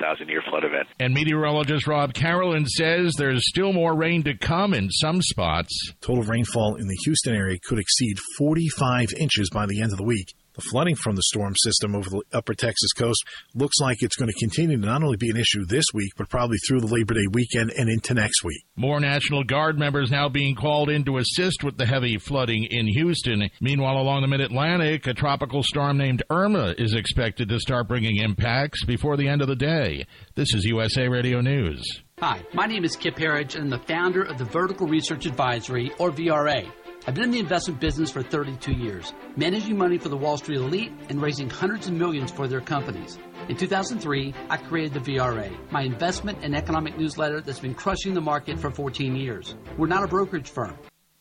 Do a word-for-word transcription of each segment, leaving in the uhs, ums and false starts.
thousand-year flood event. And meteorologist Rob Carolyn says there's still more rain to come in some spots. Total rainfall in the Houston area could exceed forty-five inches by the end of the week. The flooding from the storm system over the upper Texas coast looks like it's going to continue to not only be an issue this week, but probably through the Labor Day weekend and into next week. More National Guard members now being called in to assist with the heavy flooding in Houston. Meanwhile, along the Mid-Atlantic, a tropical storm named Irma is expected to start bringing impacts before the end of the day. This is U S A Radio News. Hi, my name is Kip Harridge, and I'm the founder of the Vertical Research Advisory, or V R A. I've been in the investment business for thirty-two years, managing money for the Wall Street elite and raising hundreds of millions for their companies. In two thousand three, I created the V R A, my investment and economic newsletter that's been crushing the market for fourteen years. We're not a brokerage firm.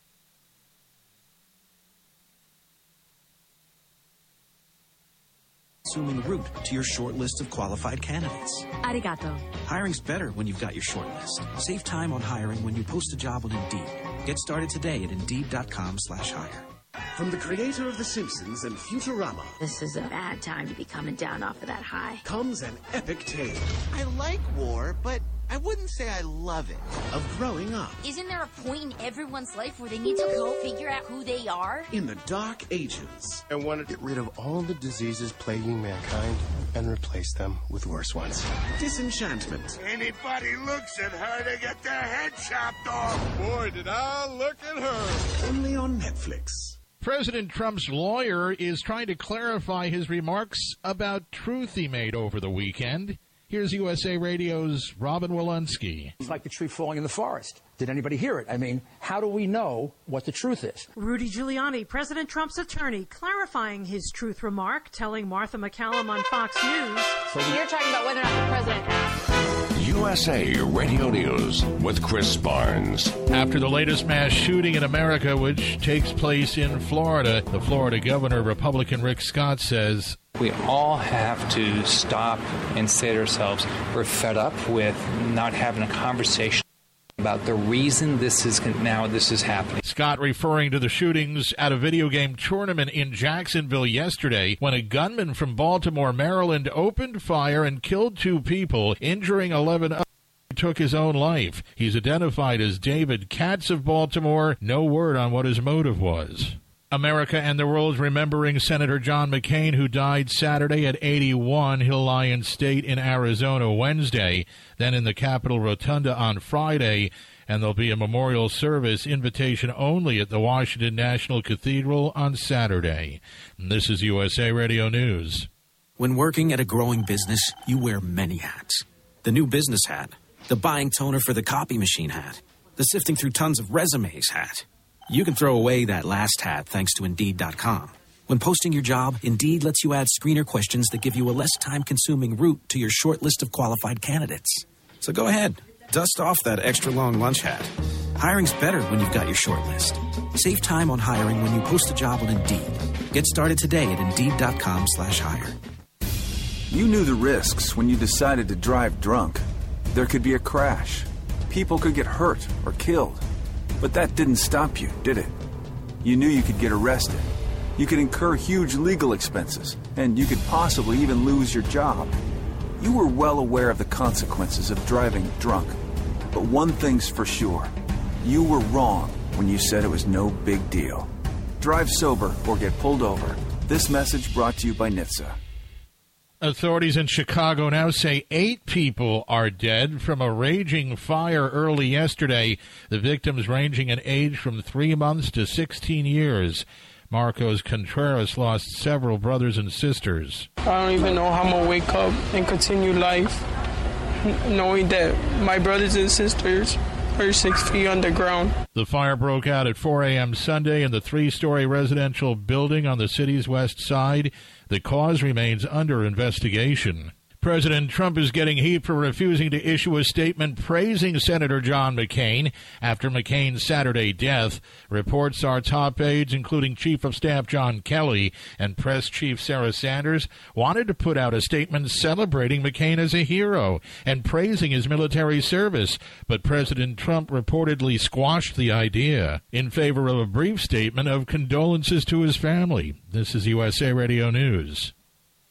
Consuming route to your short list of qualified candidates. Arigato. Hiring's better when you've got your short list. Save time on hiring when you post a job on Indeed. Get started today at Indeed.com slash hire. From the creator of The Simpsons and Futurama. This is a bad time to be coming down off of that high. Comes an epic tale. I like war, but I wouldn't say I love it. Of growing up. Isn't there a point in everyone's life where they need to go figure out who they are? In the Dark Ages. I want to get rid of all the diseases plaguing mankind and replace them with worse ones. Disenchantment. Anybody looks at her, they get their head chopped off. Boy, did I look at her. Only on Netflix. President Trump's lawyer is trying to clarify his remarks about truth he made over the weekend. Here's U S A Radio's Robin Walensky. It's like the tree falling in the forest. Did anybody hear it? I mean, how do we know what the truth is? Rudy Giuliani, President Trump's attorney, clarifying his truth remark, telling Martha McCallum on Fox News. So you're talking about whether or not the president... U S A Radio News with Chris Barnes. After the latest mass shooting in America, which takes place in Florida, the Florida governor, Republican Rick Scott, says... We all have to stop and say to ourselves, we're fed up with not having a conversation about the reason this is now this is happening. Scott referring to the shootings at a video game tournament in Jacksonville yesterday when a gunman from Baltimore, Maryland opened fire and killed two people, injuring eleven others. He took his own life. He's identified as David Katz of Baltimore. No word on what his motive was. America and the world remembering Senator John McCain, who died Saturday at eighty-one, Hill Lion State in Arizona Wednesday, then in the Capitol Rotunda on Friday, and there'll be a memorial service, invitation only, at the Washington National Cathedral on Saturday. And this is U S A Radio News. When working at a growing business, you wear many hats. The new business hat, the buying toner for the copy machine hat, the sifting through tons of resumes hat. You can throw away that last hat thanks to Indeed dot com. When posting your job, Indeed lets you add screener questions that give you a less time-consuming route to your short list of qualified candidates. So go ahead, dust off that extra long lunch hat. Hiring's better when you've got your short list. Save time on hiring when you post a job on Indeed. Get started today at Indeed.com slash hire. You knew the risks when you decided to drive drunk. There could be a crash. People could get hurt or killed. But that didn't stop you, did it? You knew you could get arrested. You could incur huge legal expenses, and you could possibly even lose your job. You were well aware of the consequences of driving drunk. But one thing's for sure. You were wrong when you said it was no big deal. Drive sober or get pulled over. This message brought to you by N H T S A. Authorities in Chicago now say eight people are dead from a raging fire early yesterday. The victims ranging in age from three months to sixteen years. Marcos Contreras lost several brothers and sisters. I don't even know how I'm going to wake up and continue life knowing that my brothers and sisters are six feet underground. The fire broke out at four a.m. Sunday in the three-story residential building on the city's west side. The cause remains under investigation. President Trump is getting heat for refusing to issue a statement praising Senator John McCain after McCain's Saturday death. Reports are top aides, including Chief of Staff John Kelly and Press Chief Sarah Sanders, wanted to put out a statement celebrating McCain as a hero and praising his military service, but President Trump reportedly squashed the idea in favor of a brief statement of condolences to his family. This is U S A Radio News.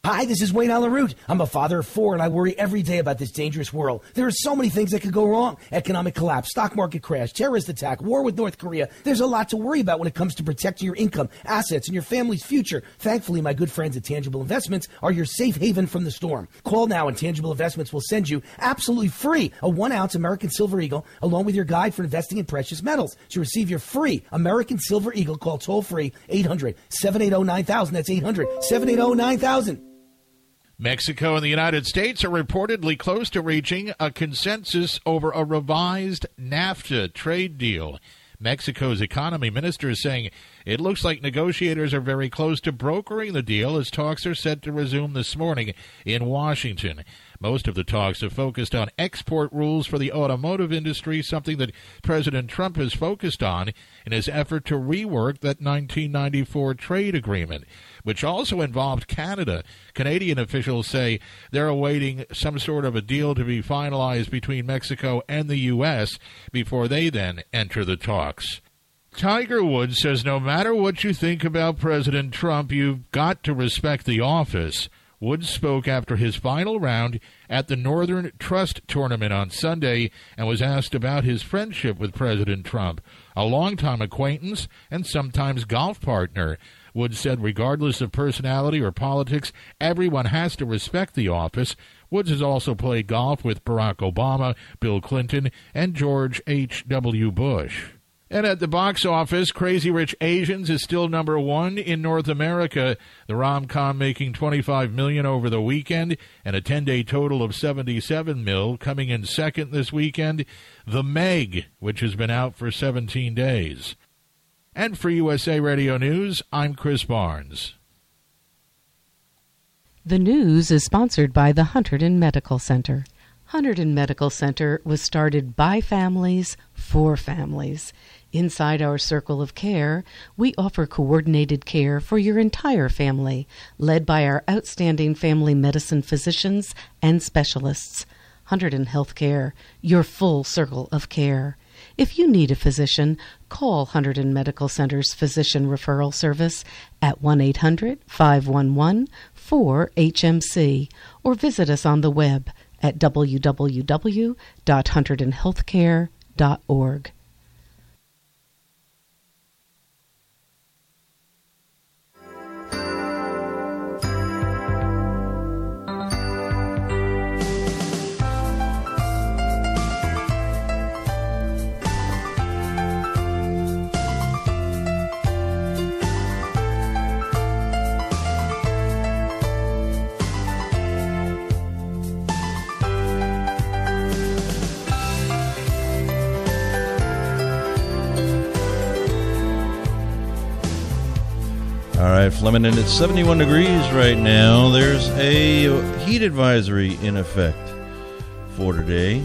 Hi, this is Wayne Alaroot. I'm a father of four, and I worry every day about this dangerous world. There are so many things that could go wrong. Economic collapse, stock market crash, terrorist attack, war with North Korea. There's a lot to worry about when it comes to protecting your income, assets, and your family's future. Thankfully, my good friends at Tangible Investments are your safe haven from the storm. Call now, and Tangible Investments will send you absolutely free a one-ounce American Silver Eagle along with your guide for investing in precious metals. To receive your free American Silver Eagle, call toll-free eight hundred, seven eight zero, nine thousand. That's eight hundred, seven eight zero, nine thousand. Mexico and the United States are reportedly close to reaching a consensus over a revised NAFTA trade deal. Mexico's economy minister is saying it looks like negotiators are very close to brokering the deal as talks are set to resume this morning in Washington. Most of the talks have focused on export rules for the automotive industry, something that President Trump has focused on in his effort to rework that nineteen ninety-four trade agreement, which also involved Canada. Canadian officials say they're awaiting some sort of a deal to be finalized between Mexico and the U S before they then enter the talks. Tiger Woods says no matter what you think about President Trump, you've got to respect the office. Woods spoke after his final round at the Northern Trust Tournament on Sunday and was asked about his friendship with President Trump, a longtime acquaintance and sometimes golf partner. Woods said regardless of personality or politics, everyone has to respect the office. Woods has also played golf with Barack Obama, Bill Clinton, and George H W. Bush. And at the box office, Crazy Rich Asians is still number one in North America. The rom-com making twenty-five million dollars over the weekend and a ten-day total of seventy-seven million dollars. Coming in second this weekend, The Meg, which has been out for seventeen days. And for U S A Radio News, I'm Chris Barnes. The news is sponsored by the Hunterdon Medical Center. Hunterdon Medical Center was started by families for families. Inside our circle of care, we offer coordinated care for your entire family, led by our outstanding family medicine physicians and specialists. Hunterdon Healthcare, your full circle of care. If you need a physician, call Hunterdon Medical Center's Physician Referral Service at one eight hundred, five one one, four H M C or visit us on the web at w w w dot hunterdon healthcare dot org. All right, Flemington, it's seventy-one degrees right now. There's a heat advisory in effect for today.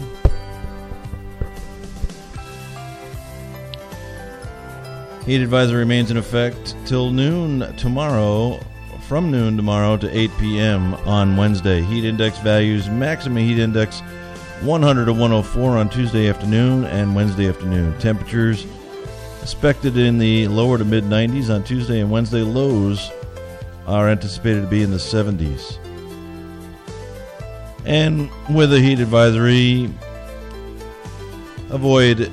Heat advisory remains in effect till noon tomorrow, from noon tomorrow to eight p.m. on Wednesday. Heat index values, maximum heat index one hundred to one oh four on Tuesday afternoon and Wednesday afternoon. Temperatures expected in the lower to mid nineties on Tuesday and Wednesday. Lows are anticipated to be in the seventies. And with a heat advisory, avoid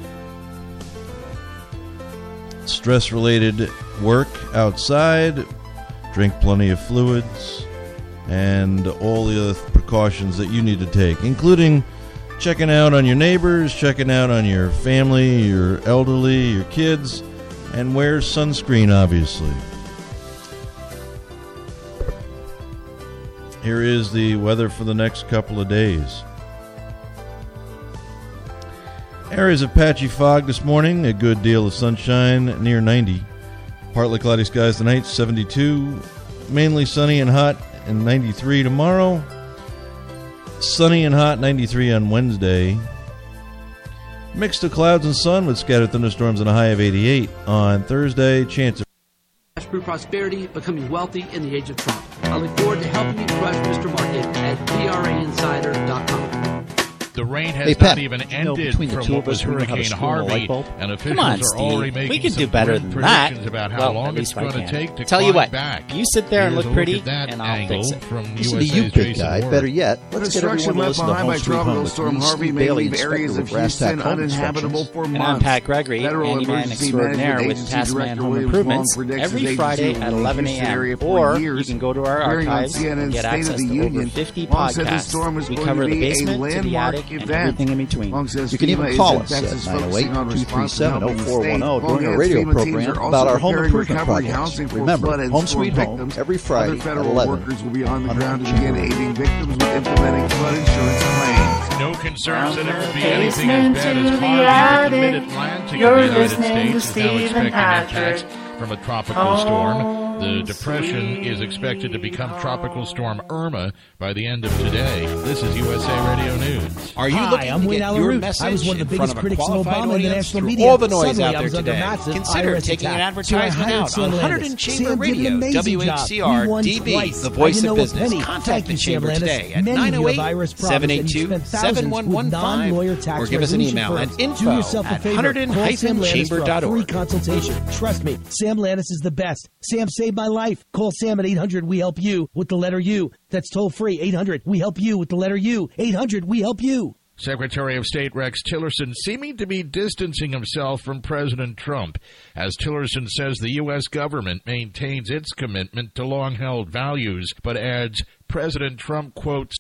stress-related work outside, drink plenty of fluids, and all the other precautions that you need to take, including checking out on your neighbors, checking out on your family, your elderly, your kids, and wear sunscreen, obviously. Here is the weather for the next couple of days. Areas of patchy fog this morning, a good deal of sunshine, near ninety. Partly cloudy skies tonight, seventy-two. Mainly sunny and hot, and ninety-three tomorrow. Sunny and hot, ninety-three on Wednesday. Mixed of clouds and sun with scattered thunderstorms and a high of eighty-eight on Thursday. Chance of Through prosperity, becoming wealthy in the age of Trump. I look forward to helping you crush Mister Market at V R A insider dot com. The rain has Hey, not Pat, even you know, ended between the from two what of was us, we know how to Hurricane screw in a light Harvey, bulb. and officials Come on, are already Steve. making We can some do better grim than that. predictions about how Well, long at it's least I going to can. take to Tell you climb what, back. you sit there and Here's look a pretty, at that and I'll angle fix it. From Listen U S to you, A's big Jason guy. Ward. Better yet, The let's get destruction everyone to left listen to behind Home by Sweet Tropical Home Storm with me, Harvey Steve may Bailey, leave inspector areas of of Brass Tack Houston Home uninhabitable Inspections. for And months. I'm Pat Gregory, Federal handyman Emergency extraordinaire Management with Agency Taskman Director Home Williams Improvements Long predicts every his Friday agency at will leave eleven Houston a.m. area for Or you years. can go to our Appearing on archives C N N and get State access of the to Union, over fifty Long said the podcasts. storm is We going cover to the be a basement to the landmark attic and event. everything in between. Long says You can even FEMA call is us in at Texas nine oh eight, focusing on two three response to seven, oh helping the four one oh state. during Long our radio FEMA teams program are about also our home preparing improvement recovery projects. housing for Remember, flood and Home storm Sweet Home victims. every Friday Other at federal eleven. workers will be on the on ground to Home begin aiding victims with implementing flood insurance claims. No concerns that it would be anything as bad as Harvey, but the mid-Atlantic of the United States is now expecting attacks from a tropical storm. The depression is expected to become Tropical Storm Irma by the end of today. This is U S A Radio News. Are you Hi, looking I'm to Wayne get Allyn your Root. message I was one of the in front biggest of a critics of qualified Obama in the audience national through media. all the noise Suddenly, out I there was under today? massive Consider I R S taking an attack. advertisement So I hired out Sam on Landis. one hundred Chamber Sam did an Radio, amazing W H C R, job. He won D B, twice. the I voice didn't of know business. Penny. Contact Thank the you, Sam Chamber Landis. today at Many nine of you oh have eight, Iris problems, seven eight and you two, spent seven thousands one with one five non-lawyer tax or give us an resolution email at firms. info Do yourself a at favor. Hunterdon Call Sam Landis for a chamber dot free org. consultation. Trust me, Sam Landis is the best. Sam saved my life. Call Sam at eight hundred we help you with the letter U. That's toll free. eight hundred we help you with the letter U. eight hundred we help you. Secretary of State Rex Tillerson seeming to be distancing himself from President Trump, as Tillerson says the U S government maintains its commitment to long-held values, but adds President Trump quotes.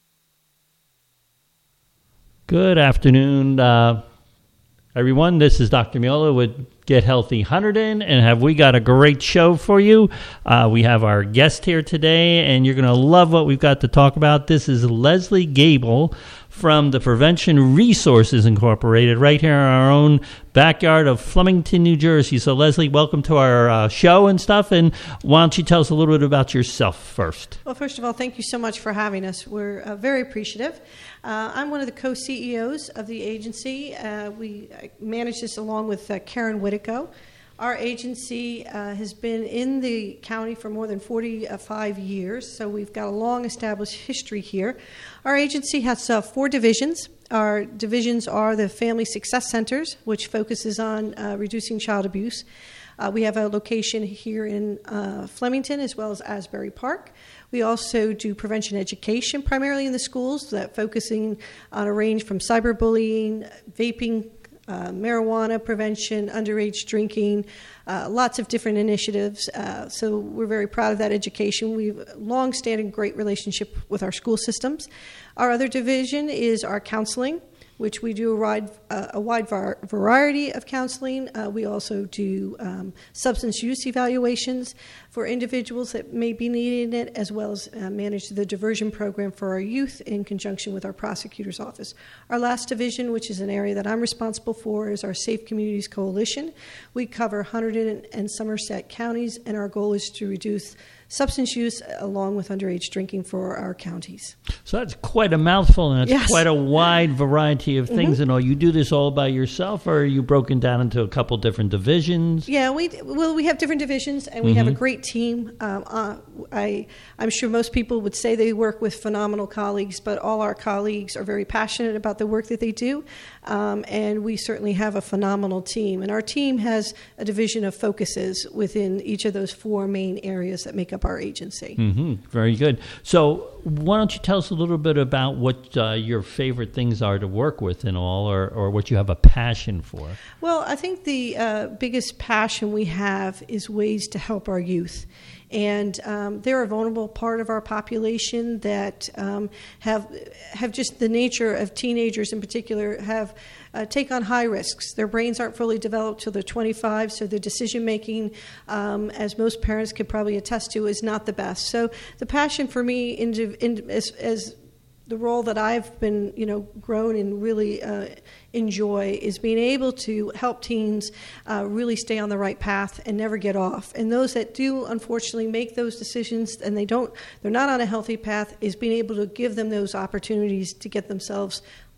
Good afternoon, uh, everyone. This is Doctor Miola with Get Healthy Hunterdon, and have we got a great show for you. Uh, we have our guest here today, and you're going to love what we've got to talk about. This is Leslie Gable from the Prevention Resources Incorporated, right here in our own backyard of Flemington, New Jersey. So, Leslie, welcome to our uh, show and stuff, and why don't you tell us a little bit about yourself first? Well, first of all, thank you so much for having us. We're uh, very appreciative. Uh, I'm one of the co-C E Os of the agency. Uh, we manage this along with uh, Karen Whittico. Our agency uh, has been in the county for more than forty-five years, so we've got a long-established history here. Our agency has uh, four divisions. Our divisions are the Family Success Centers, which focuses on uh, reducing child abuse. Uh, we have a location here in uh, Flemington as well as Asbury Park. We also do prevention education, primarily in the schools, that focusing on a range from cyberbullying, vaping, Uh, marijuana prevention, underage drinking, uh, lots of different initiatives. Uh, so we're very proud of that education. We've a long-standing great relationship with our school systems. Our other division is our counseling, which we do a wide, uh, a wide var- variety of counseling. Uh, we also do um, substance use evaluations for individuals that may be needing it, as well as uh, manage the diversion program for our youth in conjunction with our prosecutor's office. Our last division, which is an area that I'm responsible for, is our Safe Communities Coalition. We cover Hunterdon and Somerset counties, and our goal is to reduce substance use along with underage drinking for our counties. So that's quite a mouthful, and it's Yes. quite a wide variety of things. Mhm. And all, you do this all by yourself, or are you broken down into a couple different divisions? Yeah, we well we have different divisions, and we have a Mhm. great team. Um, uh, I I'm sure most people would say they work with phenomenal colleagues, but all our colleagues are very passionate about the work that they do, um, and we certainly have a phenomenal team. And our team has a division of focuses within each of those four main areas that make up our agency. Mm-hmm. Very good. So why don't you tell us a little bit about what uh, your favorite things are to work with and all, or, or what you have a passion for? Well, I think the uh, biggest passion we have is ways to help our youth. And um, they're a vulnerable part of our population that um, have have just the nature of teenagers in particular have uh, take on high risks. Their brains aren't fully developed till they're twenty-five, so their decision making, um, as most parents could probably attest to, is not the best. So the passion for me, in, in, as, as the role that I've been, you know, grown and really uh, enjoy is being able to help teens uh, really stay on the right path and never get off. And those that do, unfortunately, make those decisions and they don't, they're not on a healthy path, is being able to give them those opportunities to get themselves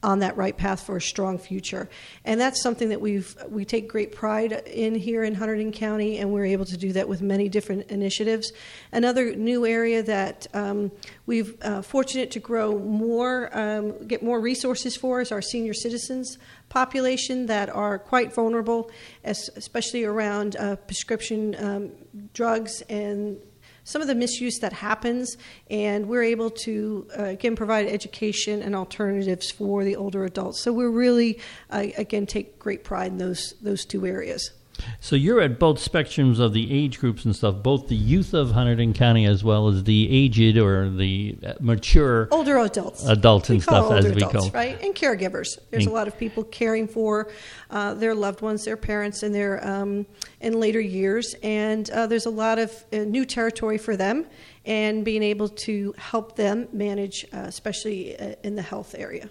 on that right path for a strong future. And that's something that we've we take great pride in here in Hunterdon County, and we're able to do that with many different initiatives. Another new area that um, we've uh, fortunate to grow more, um, get more resources for is our senior citizens population that are quite vulnerable, as, especially around uh, prescription um, drugs and some of the misuse that happens, and we're able to, uh, again, provide education and alternatives for the older adults. So we're really, uh, again, take great pride in those those two areas. So you're at both spectrums of the age groups and stuff, both the youth of Hunterdon County as well as the aged or the mature older adults, adults and we call stuff as older we adults, call, right? And caregivers. There's and, a lot of people caring for uh, their loved ones, their parents, in their um, in later years, and uh, there's a lot of uh, new territory for them, and being able to help them manage, uh, especially uh, in the health area.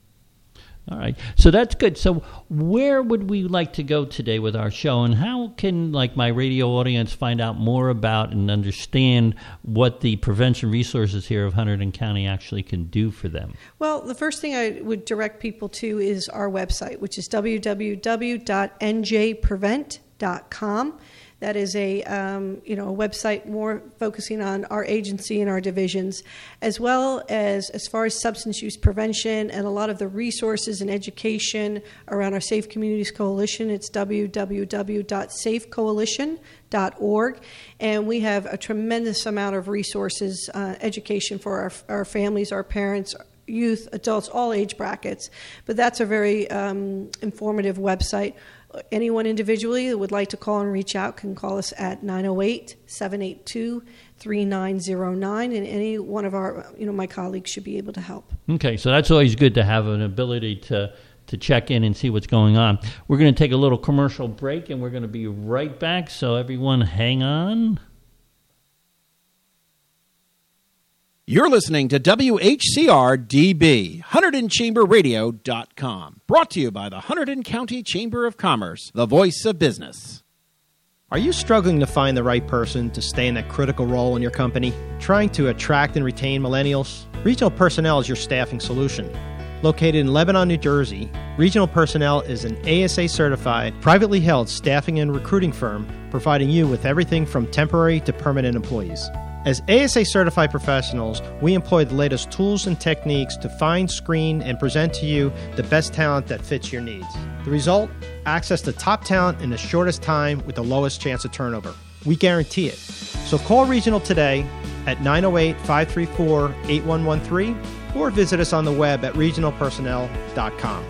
All right. So that's good. So where would we like to go today with our show, and how can, like, my radio audience find out more about and understand what the prevention resources here of Hunterdon County actually can do for them? Well, the first thing I would direct people to is our website, which is w w w dot n j prevent dot com. That is a um, you know a website more focusing on our agency and our divisions, as well as as far as substance use prevention and a lot of the resources and education around our Safe Communities Coalition. It's w w w dot safe coalition dot org, and we have a tremendous amount of resources, uh, education for our, our families, our parents, youth, adults, all age brackets. But that's a very um, informative website. Anyone individually that would like to call and reach out can call us at nine oh eight, seven eight two, three nine oh nine, and any one of our, you know, my colleagues should be able to help. Okay, so that's always good to have an ability to, to check in and see what's going on. We're going to take a little commercial break, and we're going to be right back, so everyone hang on. You're listening to W H C R D B, Hunterdon Chamber Radio dot com. Brought to you by the Hunterdon County Chamber of Commerce, the voice of business. Are you struggling to find the right person to stay in that critical role in your company? Trying to attract and retain millennials? Regional Personnel is your staffing solution. Located in Lebanon, New Jersey, Regional Personnel is an A S A-certified, privately held staffing and recruiting firm providing you with everything from temporary to permanent employees. As A S A-certified professionals, we employ the latest tools and techniques to find, screen, and present to you the best talent that fits your needs. The result? Access to top talent in the shortest time with the lowest chance of turnover. We guarantee it. So call Regional today at nine oh eight, five three four, eight one one three or visit us on the web at regional personnel dot com.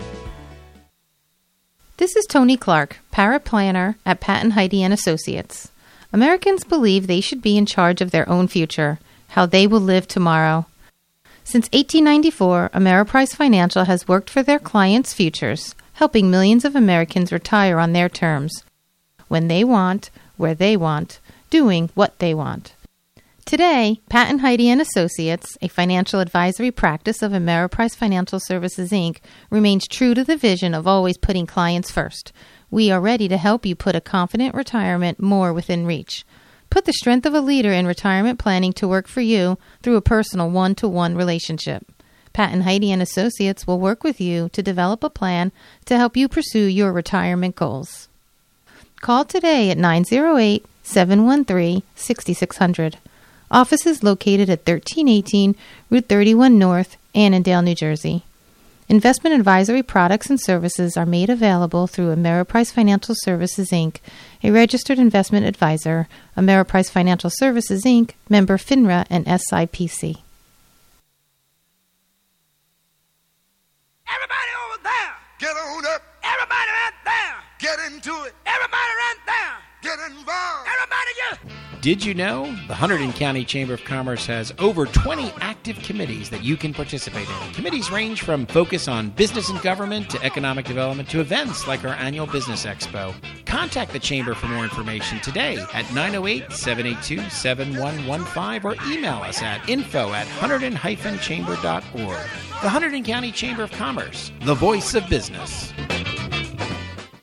This is Tony Clark, paraplanner at Patton Heidi and Associates. Americans believe they should be in charge of their own future, how they will live tomorrow. Since eighteen ninety-four, Ameriprise Financial has worked for their clients' futures, helping millions of Americans retire on their terms, when they want, where they want, doing what they want. Today, Patton Heidi and Associates, a financial advisory practice of Ameriprise Financial Services, Incorporated, remains true to the vision of always putting clients first. We are ready to help you put a confident retirement more within reach. Put the strength of a leader in retirement planning to work for you through a personal one-to-one relationship. Patton Heidi and Associates will work with you to develop a plan to help you pursue your retirement goals. Call today at nine oh eight, seven one three, six six zero zero. Office is located at thirteen eighteen Route thirty-one North, Annandale, New Jersey. Investment advisory products and services are made available through Ameriprise Financial Services, Incorporated, a registered investment advisor, Ameriprise Financial Services, Incorporated, member FINRA and S I P C. Everybody over there, get on up. Everybody right there, get into it. Everybody right there, get involved. Everybody just... Did you know the Hunterdon County Chamber of Commerce has over twenty active committees that you can participate in? Committees range from focus on business and government to economic development to events like our annual Business Expo. Contact the Chamber for more information today at nine oh eight, seven eight two, seven one one five or email us at info at hunterdon dash chamber dot org. The Hunterdon County Chamber of Commerce, the voice of business.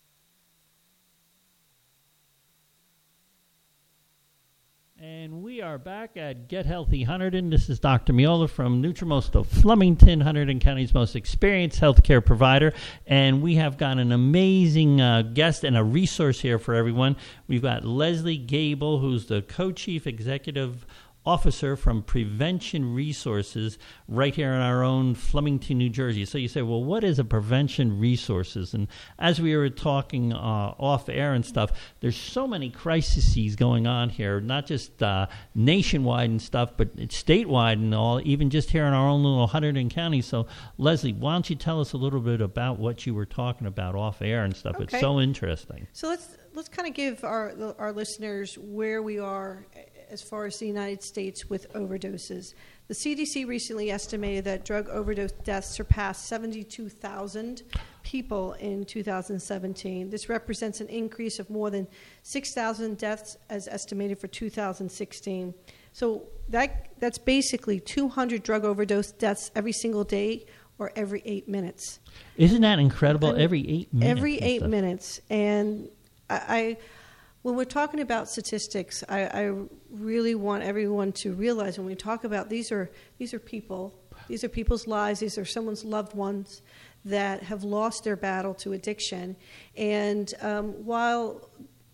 And we are are back at Get Healthy Hunterdon. This is Doctor Miola from Nutrimost of Flemington, Hunterdon County's most experienced healthcare provider. And we have got an amazing uh, guest and a resource here for everyone. We've got Leslie Gable, who's the co-chief executive officer from Prevention Resources right here in our own Flemington, New Jersey. So you say, well, what is a Prevention Resources? And as we were talking uh, off air and stuff, there's so many crises going on here, not just uh, nationwide and stuff, but it's statewide and all, even just here in our own little Hunterdon County. So Leslie, why don't you tell us a little bit about what you were talking about off air and stuff? Okay. It's so interesting. So let's let's kind of give our our listeners where we are as far as the United States with overdoses. The C D C recently estimated that drug overdose deaths surpassed seventy-two thousand people in two thousand seventeen. This represents an increase of more than six thousand deaths as estimated for two thousand sixteen. So that that's basically two hundred drug overdose deaths every single day or every eight minutes. Isn't that incredible? And every eight minutes. Every eight stuff. minutes. And I... I When we're talking about statistics, I, I really want everyone to realize when we talk about these are these are people, these are people's lives, these are someone's loved ones that have lost their battle to addiction. And um, while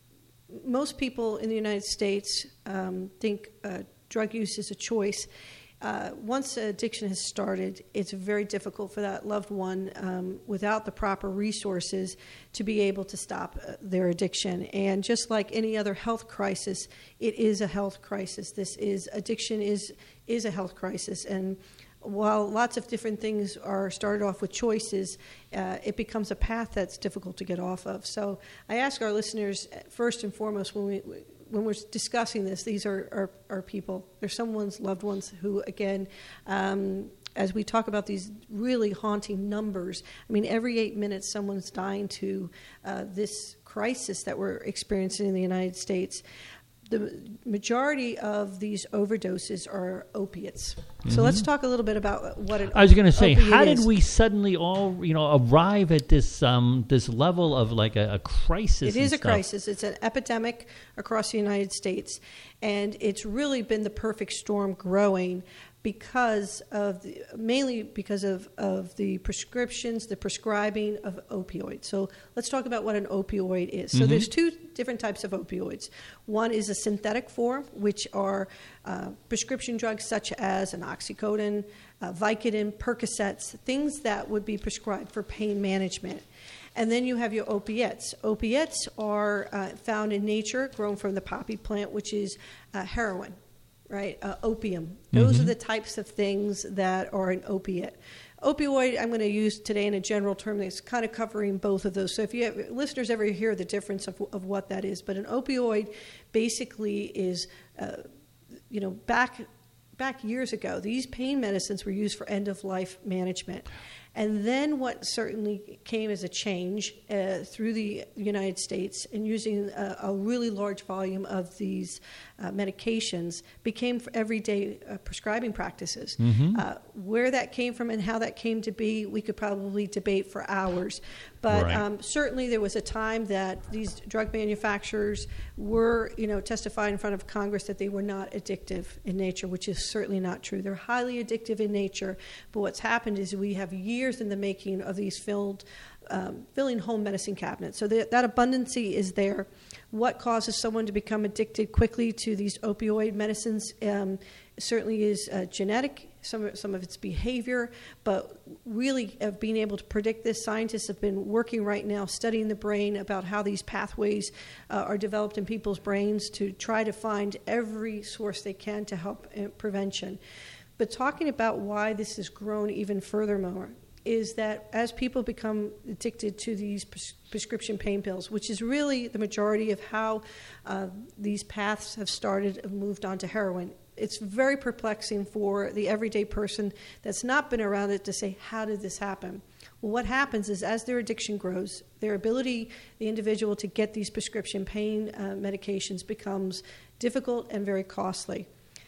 most people in the United States um, think uh, drug use is a choice, Uh, once addiction has started, it's very difficult for that loved one um, without the proper resources to be able to stop uh, their addiction. And just like any other health crisis, it is a health crisis. This is addiction is is a health crisis. And while lots of different things are started off with choices, uh, it becomes a path that's difficult to get off of. So I ask our listeners, first and foremost, when we when we're discussing this, these are, are, are people. They're someone's loved ones who, again, um, as we talk about these really haunting numbers, I mean, every eight minutes someone's dying to uh, this crisis that we're experiencing in the United States. The majority of these overdoses are opiates. Mm-hmm. So let's talk a little bit about what an I was going to say, opiate how is. did we suddenly all, you know, arrive at this um, this level of like a, a crisis? It is and a stuff? crisis. It's an epidemic across the United States, and it's really been the perfect storm growing because of the, mainly because of, of the prescriptions, the prescribing of opioids. So let's talk about what an opioid is. So Mm-hmm. there's two different types of opioids. One is a synthetic form, which are uh, prescription drugs such as an oxycodone, uh, Vicodin, Percocets, things that would be prescribed for pain management. And then you have your opiates. Opiates are uh, found in nature, grown from the poppy plant, which is uh, heroin. Right, uh, opium. Those Mm-hmm. are the types of things that are an opiate. Opioid, I'm going to use today in a general term that's kind of covering both of those. So if you have, listeners ever hear the difference of, of what that is, but an opioid basically is, uh, you know, back back years ago, these pain medicines were used for end-of-life management. And then what certainly came as a change uh, through the United States and using a, a really large volume of these uh, medications became for everyday uh, prescribing practices. Mm-hmm. Uh, where that came from and how that came to be, we could probably debate for hours. But Right. um, certainly there was a time that these drug manufacturers were, you know, testifying in front of Congress that they were not addictive in nature, which is certainly not true. They're highly addictive in nature, but what's happened is we have years in the making of these filled, um, filling home medicine cabinets. So that, that abundancy is there. What causes someone to become addicted quickly to these opioid medicines um, certainly is uh, genetic, some, some of its behavior, but really of being able to predict this, scientists have been working right now studying the brain about how these pathways uh, are developed in people's brains to try to find every source they can to help uh, prevention. But talking about why this has grown even furthermore is that as people become addicted to these pres- prescription pain pills, which is really the majority of how uh, these paths have started and moved on to heroin, it's very perplexing for the everyday person that's not been around it to say, how did this happen? Well, what happens is as their addiction grows, their ability, the individual, to get these prescription pain uh, medications becomes difficult and very costly.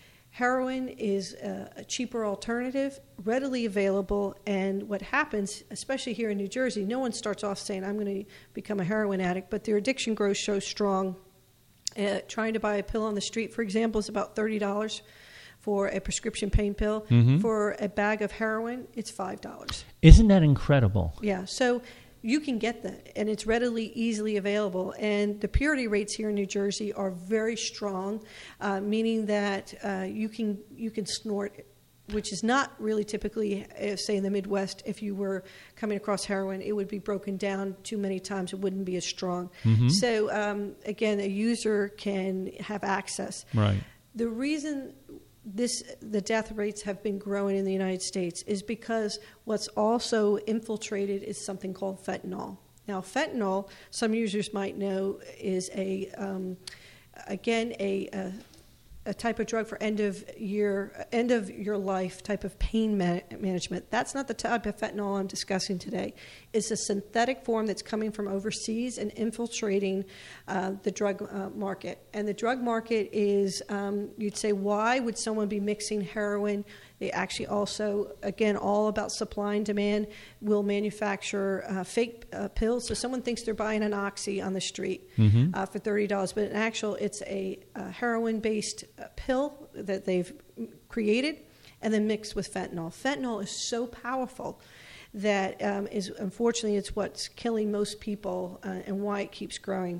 Heroin is a, a cheaper alternative, readily available, and what happens, especially here in New Jersey, no one starts off saying, I'm going to become a heroin addict, but their addiction grows so strong Uh, trying to buy a pill on the street, for example, is about thirty dollars for a prescription pain pill. Mm-hmm. For a bag of heroin, it's five dollars. Isn't that incredible? Yeah, so you can get that, and it's readily, easily available. And the purity rates here in New Jersey are very strong, uh, meaning that uh, you can you can snort it, which is not really typically, uh, say in the Midwest, if you were coming across heroin, it would be broken down too many times. It wouldn't be as strong. Mm-hmm. So, um, again, a user can have access. Right. The reason this the death rates have been growing in the United States is because what's also infiltrated is something called fentanyl. Now, fentanyl, some users might know, is a, um, again, a... a a type of drug for end of year, end of your life type of pain ma- management. That's not the type of fentanyl I'm discussing today. It's a synthetic form that's coming from overseas and infiltrating uh, the drug uh, market. And the drug market is, um, you'd say, why would someone be mixing heroin? They actually also, again, all about supply and demand, will manufacture uh, fake uh, pills. So someone thinks they're buying an Oxy on the street Mhm. uh, for thirty dollars, but in actual, it's a, a heroin-based uh, pill that they've created and then mixed with fentanyl. Fentanyl is so powerful that um, is unfortunately it's what's killing most people uh, and why it keeps growing.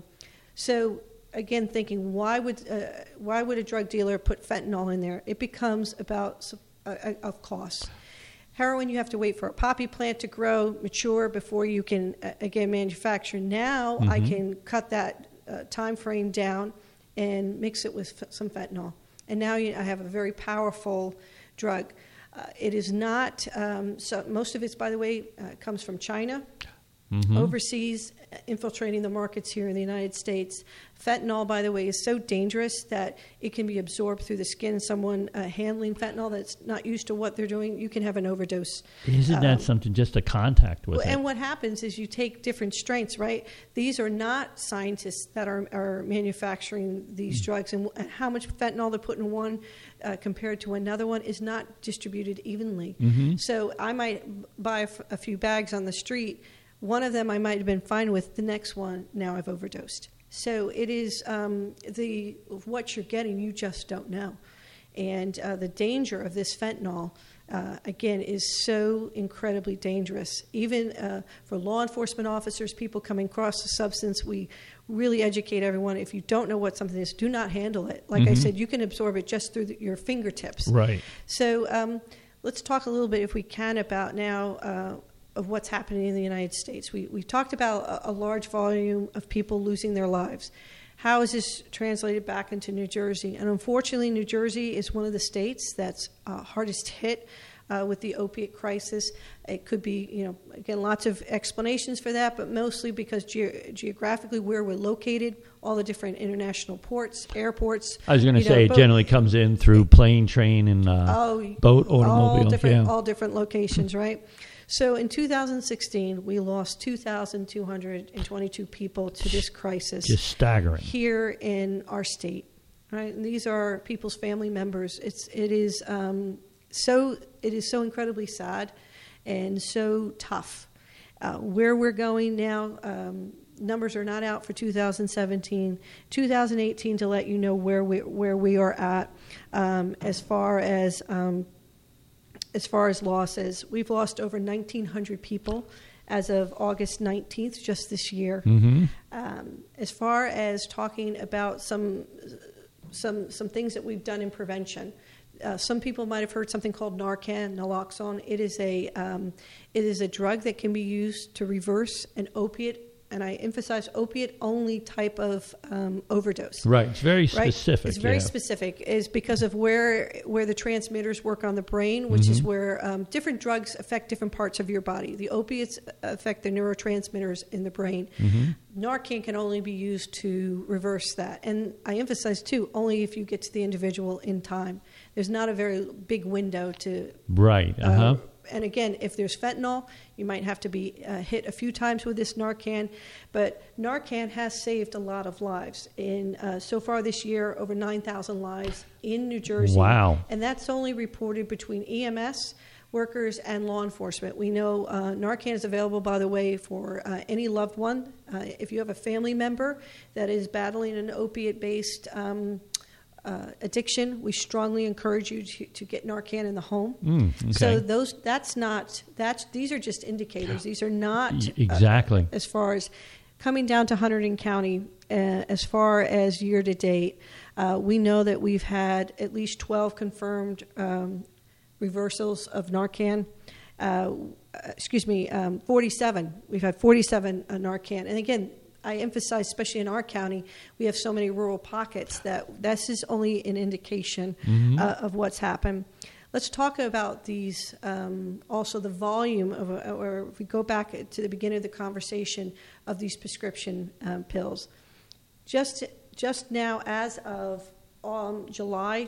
So again, thinking why would uh, why would a drug dealer put fentanyl in there? It becomes about uh, of cost. Heroin, you have to wait for a poppy plant to grow, mature before you can uh, again manufacture. Now Mm-hmm. I can cut that uh, time frame down and mix it with f- some fentanyl, and now you, I have a very powerful drug. Uh, it is not um, so. Most of it, by the way, uh, comes from China. Mm-hmm. Overseas, infiltrating the markets here in the United States. Fentanyl, by the way, is so dangerous that it can be absorbed through the skin. Someone uh, handling fentanyl that's not used to what they're doing, you can have an overdose. Isn't that Um, something, just a contact with well, it? and what happens is you take different strengths, right? These are not scientists that are, are manufacturing these Mm. drugs, and, and how much fentanyl they put in one uh, compared to another one is not distributed evenly. Mhm. So I might buy a, f- a few bags on the street. One of them I might have been fine with. The next one, now I've overdosed. So it is um, the what you're getting, you just don't know. And uh, the danger of this fentanyl, uh, again, is so incredibly dangerous. Even uh, for law enforcement officers, people coming across the substance, we really educate everyone. If you don't know what something is, do not handle it. Like I Mhm. said, you can absorb it just through the, your fingertips. Right. So um, let's talk a little bit, if we can, about now uh, of what's happening in the United States. We, we talked about a, a large volume of people losing their lives. How is this translated back into New Jersey? And unfortunately, New Jersey is one of the states that's uh, hardest hit uh, with the opiate crisis. It could be, you know, again, lots of explanations for that, but mostly because ge- geographically where we're located, all the different international ports, airports. I was going to you know, say, it boat- generally comes in through plane, train, and uh, Oh, boat, all automobiles. different, yeah. all different locations, right? So in two thousand sixteen, we lost two thousand two hundred twenty-two people to this crisis. Just staggering. Here in our state, right? And these are people's family members. It's it is um, so it is so incredibly sad and so tough. Uh, where we're going now, um, numbers are not out for two thousand seventeen, two thousand eighteen to let you know where we where we are at um, as far as. Um, As far as losses, we've lost over nineteen hundred people as of August nineteenth, just this year. Mm-hmm. Um, as far as talking about some some some things that we've done in prevention, uh, some people might have heard something called Narcan, naloxone. It is a um, it is a drug that can be used to reverse an opiate. And I emphasize opiate-only type of um, overdose. Right, it's very Right? specific. It's very yeah. specific. Is because of where where the transmitters work on the brain, which is Mhm. where um, different drugs affect different parts of your body. The opiates affect the neurotransmitters in the brain. Mhm. Narcan can only be used to reverse that. And I emphasize, too, only if you get to the individual in time. There's not a very big window to... Right, uh-huh. Uh, and again, if there's fentanyl, you might have to be uh, hit a few times with this Narcan. But Narcan has saved a lot of lives. In uh, so far this year, over nine thousand lives in New Jersey. Wow. And that's only reported between E M S, workers and law enforcement. We know uh, Narcan is available, by the way, for uh, any loved one. Uh, if you have a family member that is battling an opiate-based um, uh, addiction, we strongly encourage you to, to get Narcan in the home. Mm, okay. So those that's not that's these are just indicators. These are not exactly uh, as far as coming down to Hunterdon County. Uh, as far as year to date, uh, we know that we've had at least twelve confirmed um, reversals of Narcan. Uh, excuse me, um, forty-seven. We've had forty-seven uh, Narcan. And again, I emphasize, especially in our county, we have so many rural pockets that this is only an indication mm-hmm. uh, of what's happened. Let's talk about these, um, also the volume of, or if we go back to the beginning of the conversation of these prescription um, pills. Just, just now, as of um, July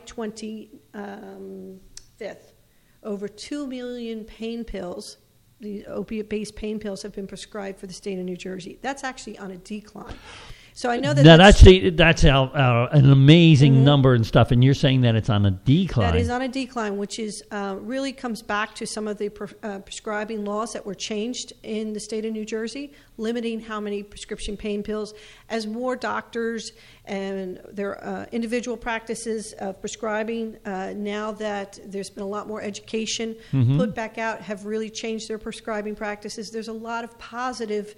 twenty-fifth, over two million pain pills, the opiate-based pain pills, have been prescribed for the state of New Jersey. That's actually on a decline. So I know that now that's, that's, that's our, our, an amazing mm-hmm. number and stuff, and you're saying that it's on a decline. That is on a decline, which is uh, really comes back to some of the pre- uh, prescribing laws that were changed in the state of New Jersey, limiting how many prescription pain pills. As more doctors and their uh, individual practices of prescribing, uh, now that there's been a lot more education mm-hmm. put back out, have really changed their prescribing practices. There's a lot of positive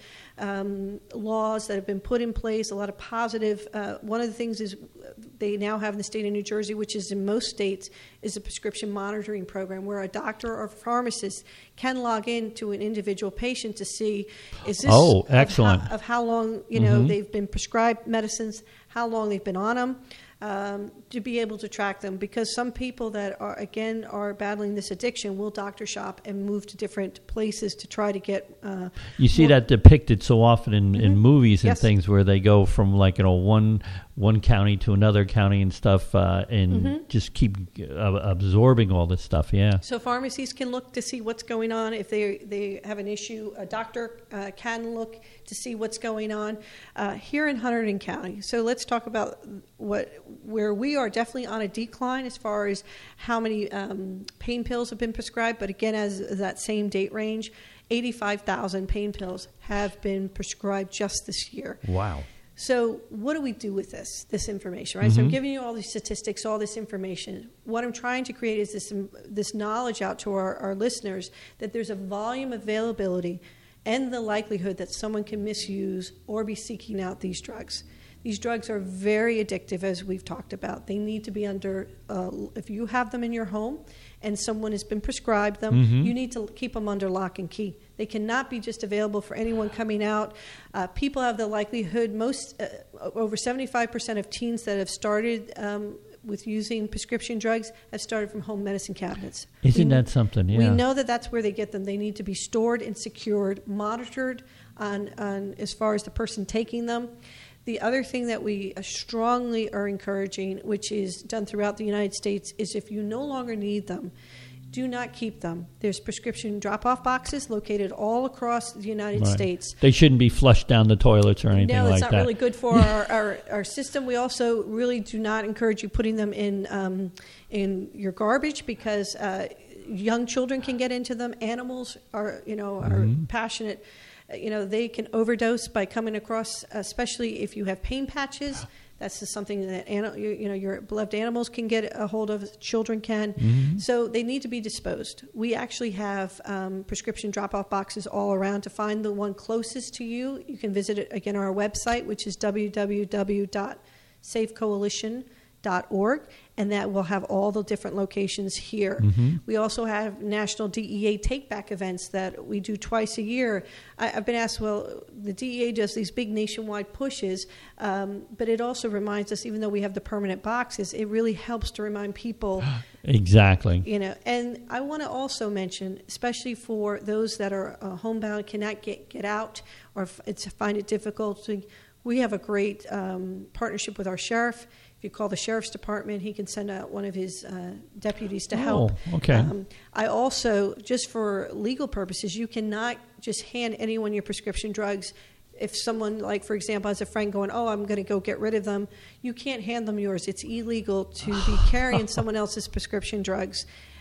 um, laws that have been put in place, a lot of positive. Uh, one of the things is they now have in the state of New Jersey, which is in most states, is a prescription monitoring program where a doctor or pharmacist can log in to an individual patient to see is this oh, excellent. Of, how, of how long you know mm-hmm. they've been prescribed medicines, how long they've been on them, um, to be able to track them. Because some people that are again are battling this addiction will doctor shop and move to different places to try to get. Uh, you see more. that depicted so often in, Mm-hmm. in movies and yes. things where they go from like you know one one county to another county and stuff, uh, and mm-hmm. just keep uh, absorbing all this stuff. Yeah. So pharmacies can look to see what's going on. If they they have an issue, a doctor uh, can look to see what's going on uh, here in Hunterdon County. So let's talk about what where we are definitely on a decline as far as how many um, pain pills have been prescribed. But again, as that same date range, eighty-five thousand pain pills have been prescribed just this year. Wow. So what do we do with this, this information, right? Mm-hmm. So I'm giving you all these statistics, all this information. What I'm trying to create is this this knowledge out to our, our listeners that there's a volume availability and the likelihood that someone can misuse or be seeking out these drugs. These drugs are very addictive, as we've talked about. They need to be under, uh, if you have them in your home and someone has been prescribed them, mm-hmm. you need to keep them under lock and key. They cannot be just available for anyone coming out. Uh, people have the likelihood, most, uh, over seventy-five percent of teens that have started um, with using prescription drugs have started from home medicine cabinets. Isn't we, that something? Yeah. We know that that's where they get them. They need to be stored and secured, monitored on, on as far as the person taking them. The other thing that we strongly are encouraging, which is done throughout the United States, is if you no longer need them, do not keep them. There's prescription drop-off boxes located all across the United right. States. They shouldn't be flushed down the toilets or anything no, like it's that. not really good for our, our, our system. We also really do not encourage you putting them in um, in your garbage because uh, young children can get into them. Animals are, you know, are mm-hmm. passionate. You know, they can overdose by coming across, especially if you have pain patches. That's just something that you know your beloved animals can get a hold of. Children can, mm-hmm. so they need to be disposed. We actually have um, prescription drop-off boxes all around. To find the one closest to you, you can visit it again our website, which is w w w dot safe coalition dot org, and that will have all the different locations here. Mm-hmm. We also have national D E A take-back events that we do twice a year. I, I've been asked, well, the D E A does these big nationwide pushes, um, but it also reminds us, even though we have the permanent boxes, it really helps to remind people. Exactly. You know, and I want to also mention, especially for those that are uh, homebound, cannot get, get out, or f- it's, find it difficult, to, we have a great um, partnership with our sheriff. If you call the sheriff's department, he can send out one of his uh, deputies to help. Oh, okay. Um, I also, just for legal purposes, you cannot just hand anyone your prescription drugs. If someone, like, for example, has a friend going, oh, I'm going to go get rid of them, you can't hand them yours. It's illegal to be carrying someone else's prescription drugs.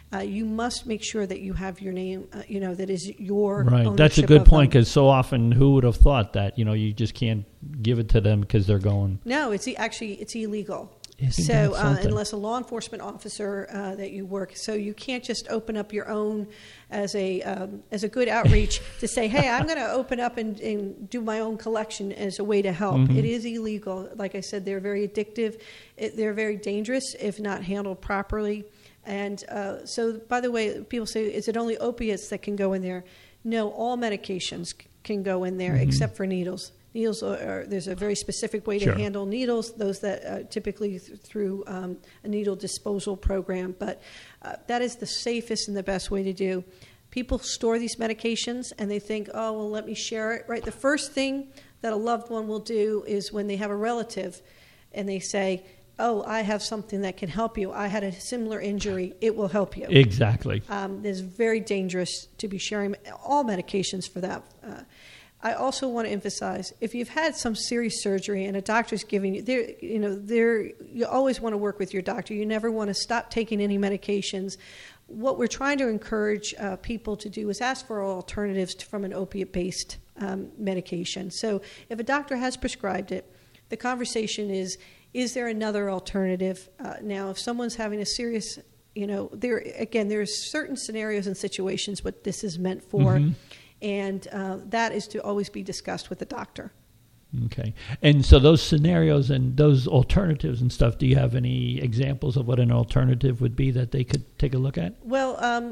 uh, you must make sure that you have your name, uh, you know, that is your right. That's a good point, because so often who would have thought that, you know, you just can't give it to them because they're going. No, it's actually it's illegal. Isn't so that uh, something? unless a law enforcement officer uh, that you work, so you can't just open up your own as a um, as a good outreach to say, hey, I'm going to open up and, and do my own collection as a way to help. Mm-hmm. It is illegal. Like I said, they're very addictive. It, they're very dangerous if not handled properly. And uh, so, by the way, people say, is it only opiates that can go in there? No, all medications can go in there, mm-hmm. except for needles. Needles are, are, there's a very specific way Sure. to handle needles, those that uh, typically th- through um, a needle disposal program. But uh, that is the safest and the best way to do. People store these medications and they think, oh, well, let me share it. Right. The first thing that a loved one will do is when they have a relative and they say, oh, I have something that can help you. I had a similar injury. It will help you. Exactly. Um, it's very dangerous to be sharing all medications for that. Uh, I also want to emphasize, if you've had some serious surgery and a doctor's giving you, there, you know, there, you always want to work with your doctor. You never want to stop taking any medications. What we're trying to encourage uh, people to do is ask for alternatives to, from an opiate-based um, medication. So if a doctor has prescribed it, the conversation is, is there another alternative? Uh, now, if someone's having a serious, you know, there again, there's certain scenarios and situations what this is meant for. Mm-hmm. And uh, that is to always be discussed with the doctor. Okay. And so those scenarios and those alternatives and stuff, do you have any examples of what an alternative would be that they could take a look at? Well, um,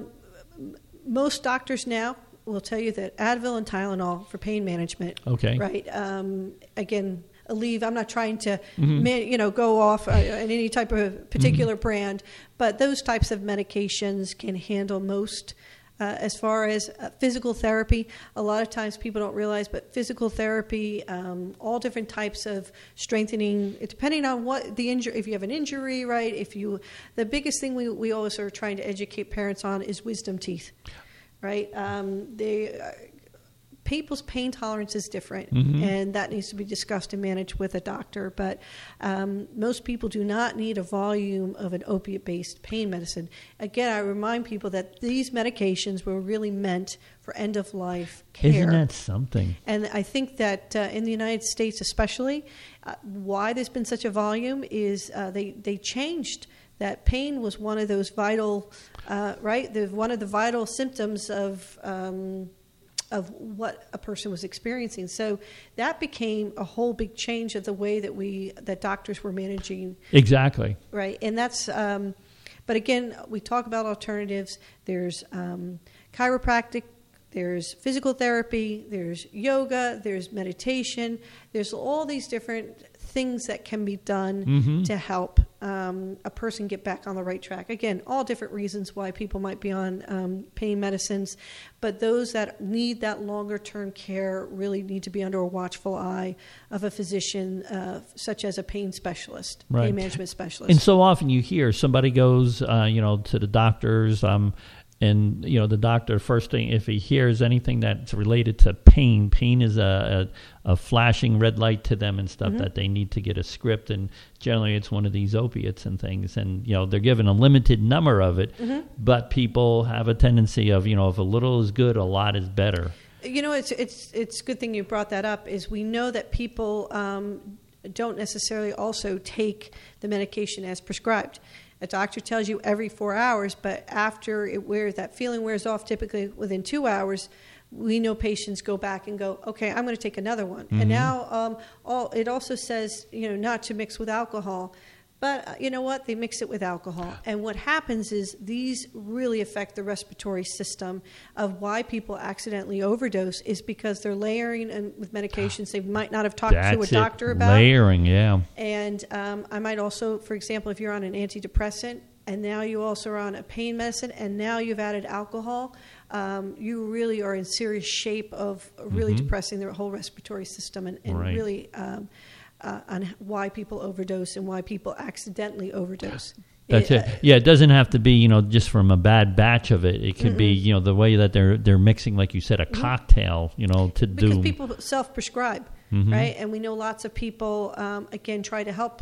most doctors now will tell you that Advil and Tylenol for pain management. Okay. Right. Um, again, Aleve, I'm not trying to, mm-hmm. man, you know, go off uh, in any type of particular mm-hmm. brand, but those types of medications can handle most. Uh, as far as uh, physical therapy, a lot of times people don't realize, but physical therapy, um, all different types of strengthening, depending on what the injury, if you have an injury, right? If you, the biggest thing we, we always are trying to educate parents on is wisdom teeth, right? Um, they, uh, people's pain tolerance is different, mm-hmm. and that needs to be discussed and managed with a doctor. But um, most people do not need a volume of an opiate-based pain medicine. Again, I remind people that these medications were really meant for end-of-life care. Isn't that something? And I think that uh, in the United States especially, uh, why there's been such a volume is uh, they, they changed that pain was one of those vital, uh, right, the, one of the vital symptoms of um, of what a person was experiencing. So that became a whole big change of the way that we, that doctors were managing. Exactly. Right. And that's, um, but again, we talk about alternatives. There's um, chiropractic, there's physical therapy, there's yoga, there's meditation. There's all these different things that can be done mm-hmm. to help um, a person get back on the right track. Again, all different reasons why people might be on um, pain medicines, but those that need that longer-term care really need to be under a watchful eye of a physician, uh, such as a pain specialist, right. pain management specialist. And so often you hear somebody goes, uh, you know, to the doctors, um, and, you know, the doctor, first thing, if he hears anything that's related to pain, pain is a, a, a flashing red light to them and stuff, mm-hmm. that they need to get a script. And generally it's one of these opiates and things. And, you know, they're given a limited number of it. Mm-hmm. But people have a tendency of, you know, if a little is good, a lot is better. You know, it's it's it's a good thing you brought that up, is we know that people um, don't necessarily also take the medication as prescribed. A doctor tells you every four hours, but after it wears, that feeling wears off, typically within two hours, we know patients go back and go, okay, I'm going to take another one. Mm-hmm. And now um, all, it also says, you know, not to mix with alcohol. But uh, you know what? They mix it with alcohol. And what happens is these really affect the respiratory system. Of why people accidentally overdose is because they're layering and with medications they might not have talked That's to a doctor it. about. Layering, yeah. And um, I might also, for example, if you're on an antidepressant and now you also are on a pain medicine and now you've added alcohol, um, you really are in serious shape of really mm-hmm. depressing their whole respiratory system and, and right. really... Um, Uh, on why people overdose and why people accidentally overdose. That's it. it. Yeah, it doesn't have to be, you know, just from a bad batch of it. It could mm-hmm. be, you know, the way that they're they're mixing, like you said, a mm-hmm. cocktail, you know, to because do. Because people self-prescribe, mm-hmm. right? And we know lots of people, um, again, try to help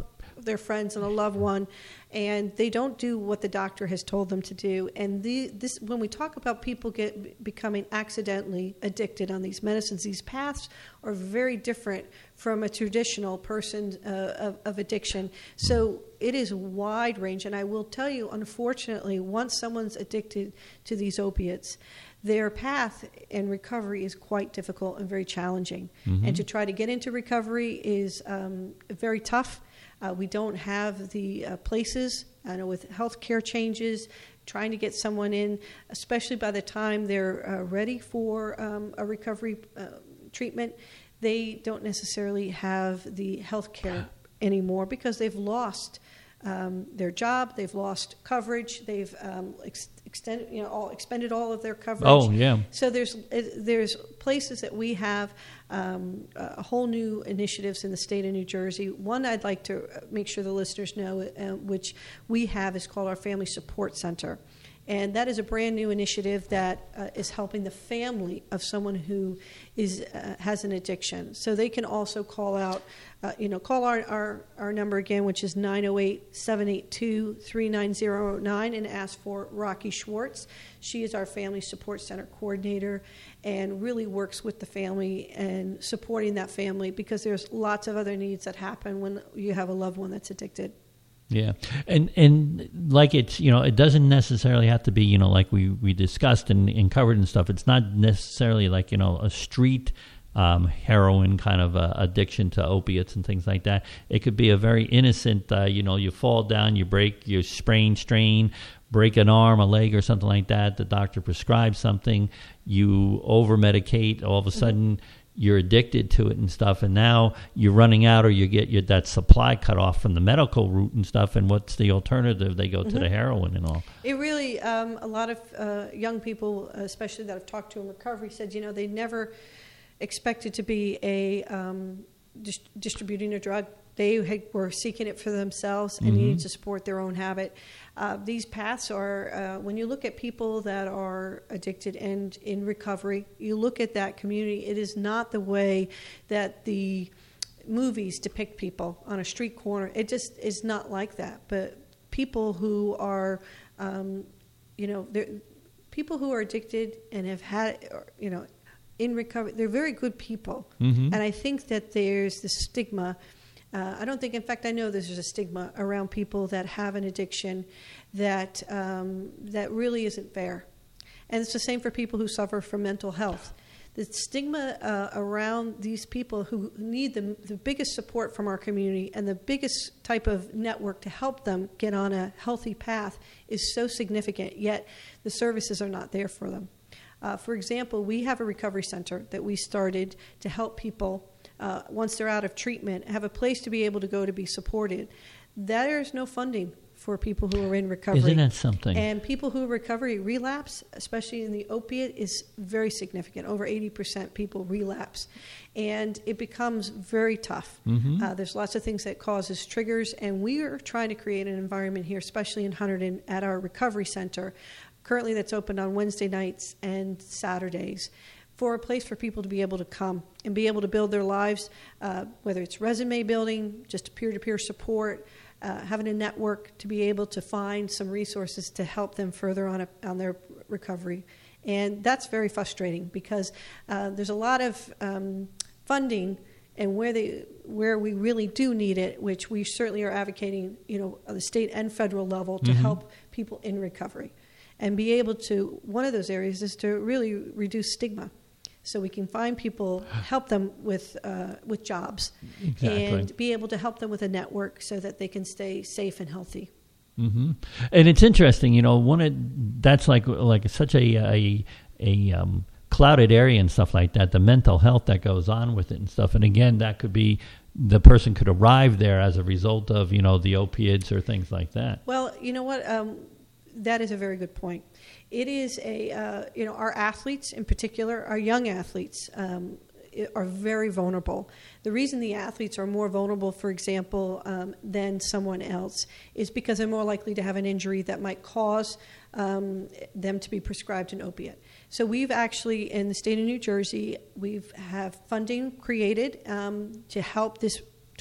their friends and a loved one, and they don't do what the doctor has told them to do. And the, this, when we talk about people get becoming accidentally addicted on these medicines, these paths are very different from a traditional person uh, of, of addiction. So it is wide range, and I will tell you, unfortunately, once someone's addicted to these opiates, their path in recovery is quite difficult and very challenging. Mm-hmm. And to try to get into recovery is um, very tough. Uh, we don't have the uh, places. I know with healthcare changes, trying to get someone in, especially by the time they're uh, ready for um, a recovery uh, treatment, they don't necessarily have the healthcare anymore because they've lost um, their job, they've lost coverage, they've um, ex- extended, you know, all expended all of their coverage. Oh, yeah. So there's there's places that we have um, a whole new initiatives in the state of New Jersey. One I'd like to make sure the listeners know, uh, which we have, is called our Family Support Center. And that is a brand new initiative that uh, is helping the family of someone who is uh, has an addiction. So they can also call out, uh, you know, call our, our, our number again, which is nine oh eight, seven eight two, three nine oh nine, and ask for Rocky Schwartz. She is our Family Support Center coordinator and really works with the family and supporting that family, because there's lots of other needs that happen when you have a loved one that's addicted. Yeah, and and like it's, you know, it doesn't necessarily have to be, you know, like we, we discussed and, and covered and stuff. It's not necessarily like, you know, a street um, heroin kind of uh, addiction to opiates and things like that. It could be a very innocent, uh, you know, you fall down, you break, you sprain, strain, break an arm, a leg, or something like that. The doctor prescribes something, you over medicate, all of a sudden. Mm-hmm. You're addicted to it and stuff, and now you're running out, or you get your, that supply cut off from the medical route and stuff, and what's the alternative? They go mm-hmm. to the heroin and all. It really, um, a lot of uh, young people, especially that I've talked to in recovery, said, you know, they never expected to be a um, dis- distributing a drug. They had, were seeking it for themselves and mm-hmm. needed to support their own habit. Uh, these paths are, uh, when you look at people that are addicted and in recovery, you look at that community, it is not the way that the movies depict people on a street corner. It just is not like that. But people who are, um, you know, people who are addicted and have had, you know, in recovery, they're very good people. Mm-hmm. And I think that there's this stigma. Uh, I don't think, in fact, I know there's a stigma around people that have an addiction that um, that really isn't fair. And it's the same for people who suffer from mental health. The stigma uh, around these people who need the, the biggest support from our community and the biggest type of network to help them get on a healthy path is so significant, yet the services are not there for them. Uh, for example, we have a recovery center that we started to help people Uh, once they're out of treatment, have a place to be able to go to be supported. There's no funding for people who are in recovery. Isn't that something? And people who are recovery relapse, especially in the opiate, is very significant. Over eighty percent people relapse. And it becomes very tough. Mm-hmm. Uh, there's lots of things that causes triggers, and we are trying to create an environment here, especially in Hunterdon, at our recovery center, currently that's open on Wednesday nights and Saturdays, for a place for people to be able to come and be able to build their lives, uh, whether it's resume building, just peer-to-peer support, uh, having a network to be able to find some resources to help them further on a, on their recovery. And that's very frustrating because uh, there's a lot of um, funding, and where they where we really do need it, which we certainly are advocating, you know, at the state and federal level to mm-hmm. help people in recovery. And be able to, one of those areas is to really reduce stigma. So we can find people, help them with uh, with jobs, exactly. and be able to help them with a network so that they can stay safe and healthy. Mm-hmm. And it's interesting, you know, one of, that's like like such a a, a um, clouded area and stuff like that. The mental health that goes on with it and stuff. And again, that could be the person could arrive there as a result of, you know, the opiates or things like that. Well, you know what. Um, That is a very good point. It is a, uh, you know, our athletes in particular, our young athletes, um, are very vulnerable. The reason the athletes are more vulnerable, for example, um, than someone else is because they're more likely to have an injury that might cause um, them to be prescribed an opiate. So we've actually, in the state of New Jersey, we've have funding created um, to help this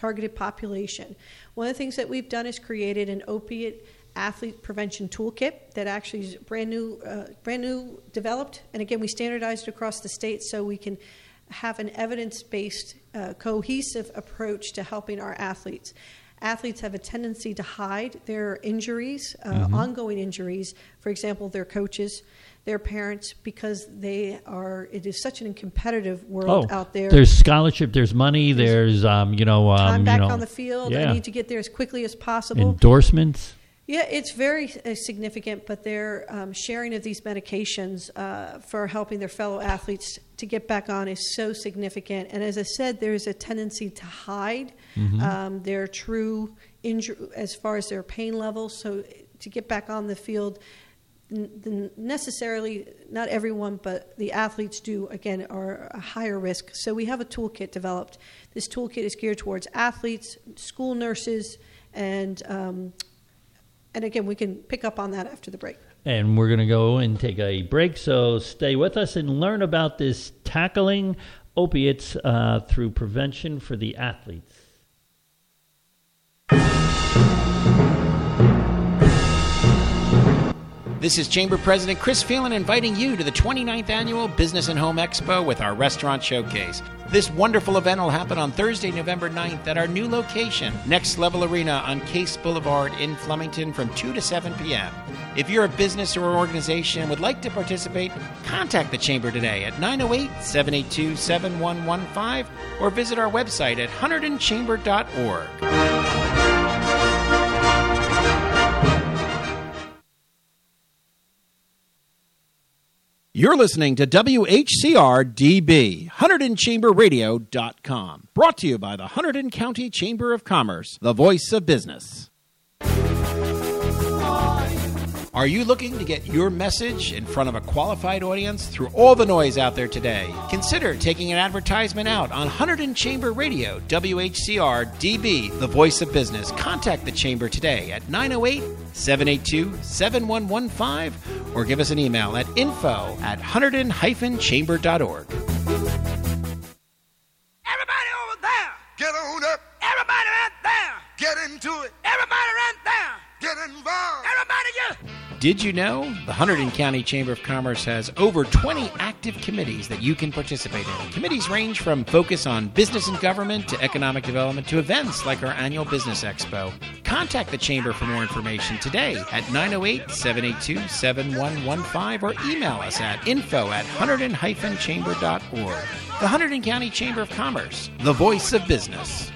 targeted population. One of the things that we've done is created an opiate athlete prevention toolkit that actually is brand new, uh, brand new developed. And again, we standardized across the state so we can have an evidence-based, uh, cohesive approach to helping our athletes. Athletes have a tendency to hide their injuries, uh, mm-hmm. ongoing injuries. For example, their coaches, their parents, because they are. It is such an competitive world oh, out there. There's scholarship, there's money, there's um, you know, um, time back you know, on the field. yeah. I need to get there as quickly as possible. Endorsements. Yeah, it's very uh, significant, but their um, sharing of these medications uh, for helping their fellow athletes to get back on is so significant. And as I said, there's a tendency to hide mm-hmm. um, their true injury as far as their pain levels. So to get back on the field, n- necessarily, not everyone, but the athletes do, again, are a higher risk. So we have a toolkit developed. This toolkit is geared towards athletes, school nurses, and um, And again, we can pick up on that after the break. And we're going to go and take a break, so stay with us and learn about this tackling opiates uh, through prevention for the athletes. This is Chamber President Chris Phelan inviting you to the twenty-ninth Annual Business and Home Expo with our Restaurant Showcase. This wonderful event will happen on Thursday, November ninth at our new location, Next Level Arena on Case Boulevard in Flemington from two to seven p.m. If you're a business or organization and would like to participate, contact the Chamber today at nine oh eight, seven eight two, seven one one five or visit our website at hunterdon chamber dot org. You're listening to W H C R D B, Hunterdon Chamber Radio dot com. Brought to you by the Hunterdon County Chamber of Commerce, the voice of business. Are you looking to get your message in front of a qualified audience through all the noise out there today? Consider taking an advertisement out on Hunterdon Chamber Radio, W H C R D B, the voice of business. Contact the Chamber today at nine oh eight, seven eight two, seven one one five or give us an email at info at hunterdon dash chamber dot org. Everybody over there, get on up. Everybody right there, get into it. Everybody right there, get involved. Everybody get... Did you know the Hunterdon County Chamber of Commerce has over twenty active committees that you can participate in? Committees range from focus on business and government to economic development to events like our annual Business Expo. Contact the Chamber for more information today at nine oh eight, seven eight two, seven one one five or email us at info at hunterdon dash chamber dot org. The Hunterdon County Chamber of Commerce, the voice of business.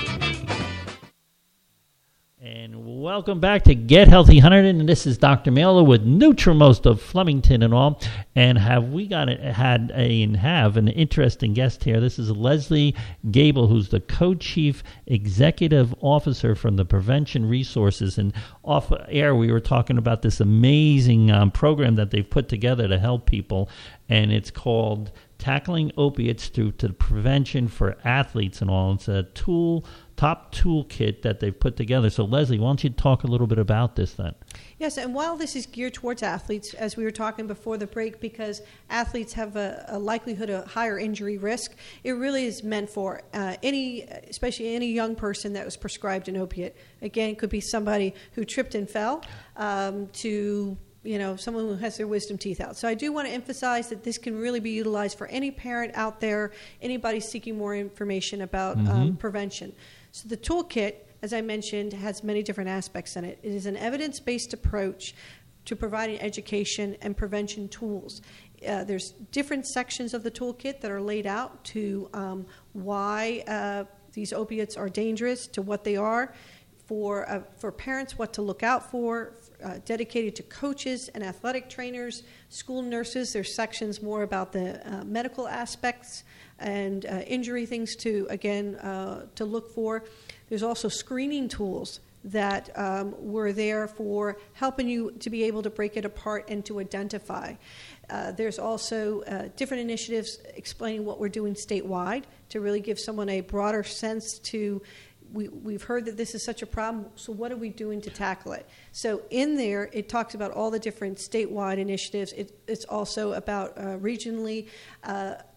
And welcome back to Get Healthy Hunterdon, and this is Doctor Miola with Nutrimost of Flemington and all. And have we got a, had a, and have an interesting guest here. This is Leslie Gable, who's the co-chief executive officer from the Prevention Resources. And off air, we were talking about this amazing um, program that they've put together to help people, and it's called Tackling Opiates Through to Prevention for Athletes and all. It's a tool. top toolkit that they've put together. So, Leslie, why don't you talk a little bit about this then? Yes, and while this is geared towards athletes, as we were talking before the break, because athletes have a, a likelihood of higher injury risk, it really is meant for uh, any, especially any young person that was prescribed an opiate. Again, it could be somebody who tripped and fell um, to... you know, someone who has their wisdom teeth out. So I do want to emphasize that this can really be utilized for any parent out there, anybody seeking more information about mm-hmm. um, prevention. So the toolkit, as I mentioned, has many different aspects in it. It is an evidence-based approach to providing education and prevention tools. Uh, there's different sections of the toolkit that are laid out to um, why uh, these opiates are dangerous, to what they are, for uh, for parents, what to look out for, uh, dedicated to coaches and athletic trainers, school nurses. There's sections more about the uh, medical aspects and uh, injury things to, again, uh, to look for. There's also screening tools that um, were there for helping you to be able to break it apart and to identify. Uh, there's also uh, different initiatives explaining what we're doing statewide to really give someone a broader sense to We, we've heard that this is such a problem, so what are we doing to tackle it? So in there, it talks about all the different statewide initiatives. It, it's also about uh, regionally uh,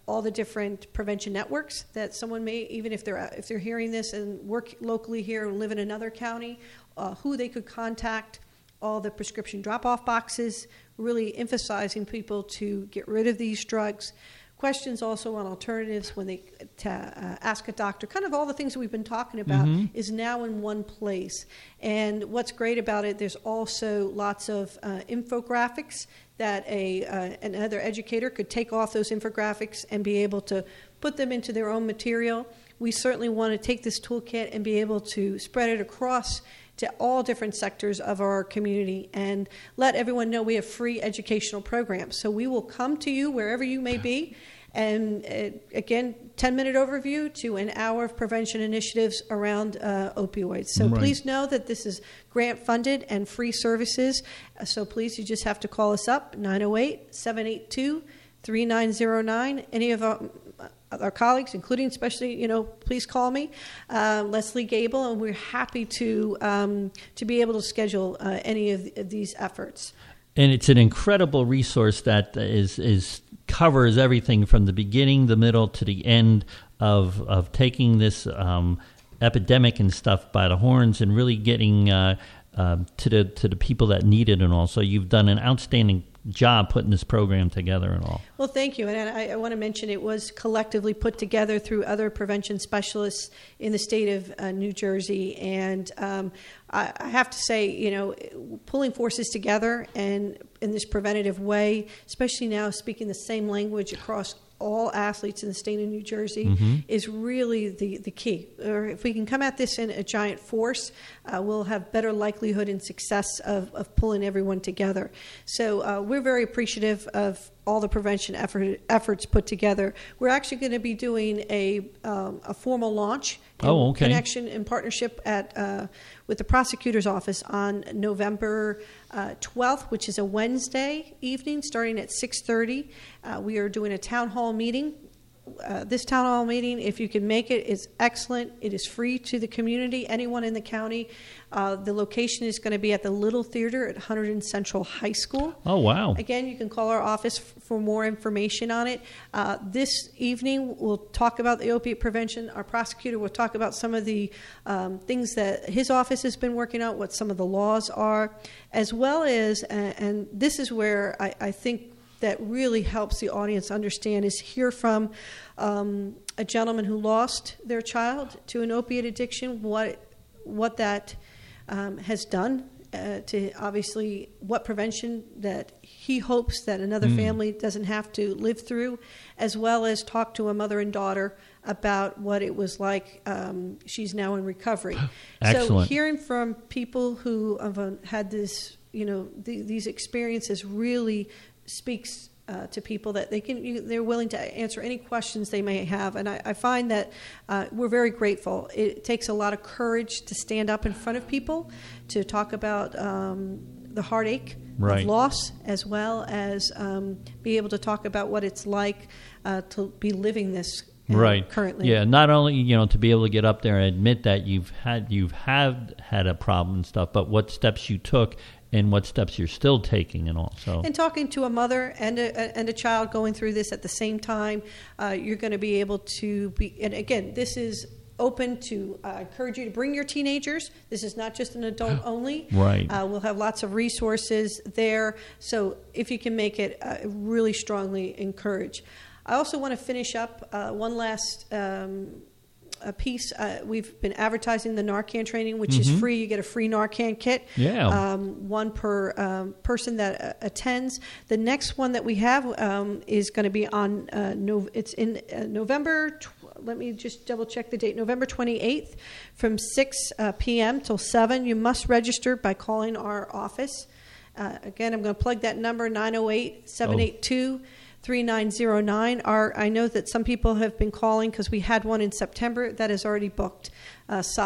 all the different prevention networks that someone may, even if they're if they're hearing this and work locally here and live in another county, uh, who they could contact, all the prescription drop-off boxes, really emphasizing people to get rid of these drugs. Questions also on alternatives when they to, uh, ask a doctor. Kind of all the things that we've been talking about Mm-hmm. is now in one place. And what's great about it, there's also lots of uh, infographics that a uh, another educator could take off those infographics and be able to put them into their own material. We certainly want to take this toolkit and be able to spread it across to all different sectors of our community and let everyone know we have free educational programs. So we will come to you wherever you may be. And uh, again, ten-minute overview to an hour of prevention initiatives around uh, opioids. So Right. please know that this is grant-funded and free services. Uh, so please, you just have to call us up, nine oh eight, seven eight two, three nine oh nine. Any of our, our colleagues, including especially, you know, please call me, uh, Leslie Gable, and we're happy to um, to be able to schedule uh, any of, of these efforts. And it's an incredible resource that is is covers everything from the beginning, the middle, to the end of of taking this um, epidemic and stuff by the horns and really getting uh, uh, to the to the people that need it and all. So you've done an outstanding job putting this program together and all. Well, thank you. And I, I want to mention it was collectively put together through other prevention specialists in the state of uh, New Jersey. And um, I, I have to say, you know, pulling forces together and in this preventative way, especially now speaking the same language across all athletes in the state of New Jersey, Mm-hmm. is really the, the key. Or if we can come at this in a giant force, uh, we'll have better likelihood and success of, of pulling everyone together. So uh, we're very appreciative of all the prevention effort, efforts put together. We're actually going to be doing a um, a formal launch in Oh, okay. connection and partnership at uh, with the prosecutor's office on November uh, twelfth, which is a Wednesday evening, starting at six thirty. Uh, we are doing a town hall meeting. Uh, this town hall meeting, if you can make it, is excellent. It is free to the community, anyone in the county. Uh, the location is going to be at the Little Theater at Hunterdon Central High School. Oh, wow. Again, you can call our office f- for more information on it. Uh, this evening, we'll talk about the opiate prevention. Our prosecutor will talk about some of the um, things that his office has been working on, what some of the laws are, as well as, uh, and this is where I, I think that really helps the audience understand, is hear from um, a gentleman who lost their child to an opiate addiction, what what that um, has done uh, to obviously what prevention that he hopes that another Mm. family doesn't have to live through, as well as talk to a mother and daughter about what it was like. Um, she's now in recovery. So Excellent. hearing from people who have uh, had this, you know, the, these experiences really speaks uh, to people that they can you, they're willing to answer any questions they may have, and I, I find that uh, we're very grateful. It takes a lot of courage to stand up in front of people to talk about um, the heartache Right. of loss, as well as um, be able to talk about what it's like uh, to be living this uh, Right. currently. Yeah. Not only, you know, to be able to get up there and admit that you've had you've had had a problem and stuff, but what steps you took and what steps you're still taking and all. So And talking to a mother and a, and a child going through this at the same time, uh, you're going to be able to be. And again, this is open to uh, encourage you to bring your teenagers. This is not just an adult only. Right. Uh, we'll have lots of resources there. So if you can make it, uh, really strongly encourage. I also want to finish up uh, one last um, a piece. Uh, we've been advertising the Narcan training, which Mhm. is free. You get a free Narcan kit. Yeah. Um, one per um, person that uh, attends. The next one that we have um, is going to be on. Uh, no, it's in uh, November. Tw- let me just double check the date. November twenty-eighth, from six uh, p.m. till seven. You must register by calling our office. Uh, again, I'm going to plug that number: nine oh eight, seven eight two, three nine oh nine. Our, I know that some people have been calling because we had one in September that is already booked uh, solid.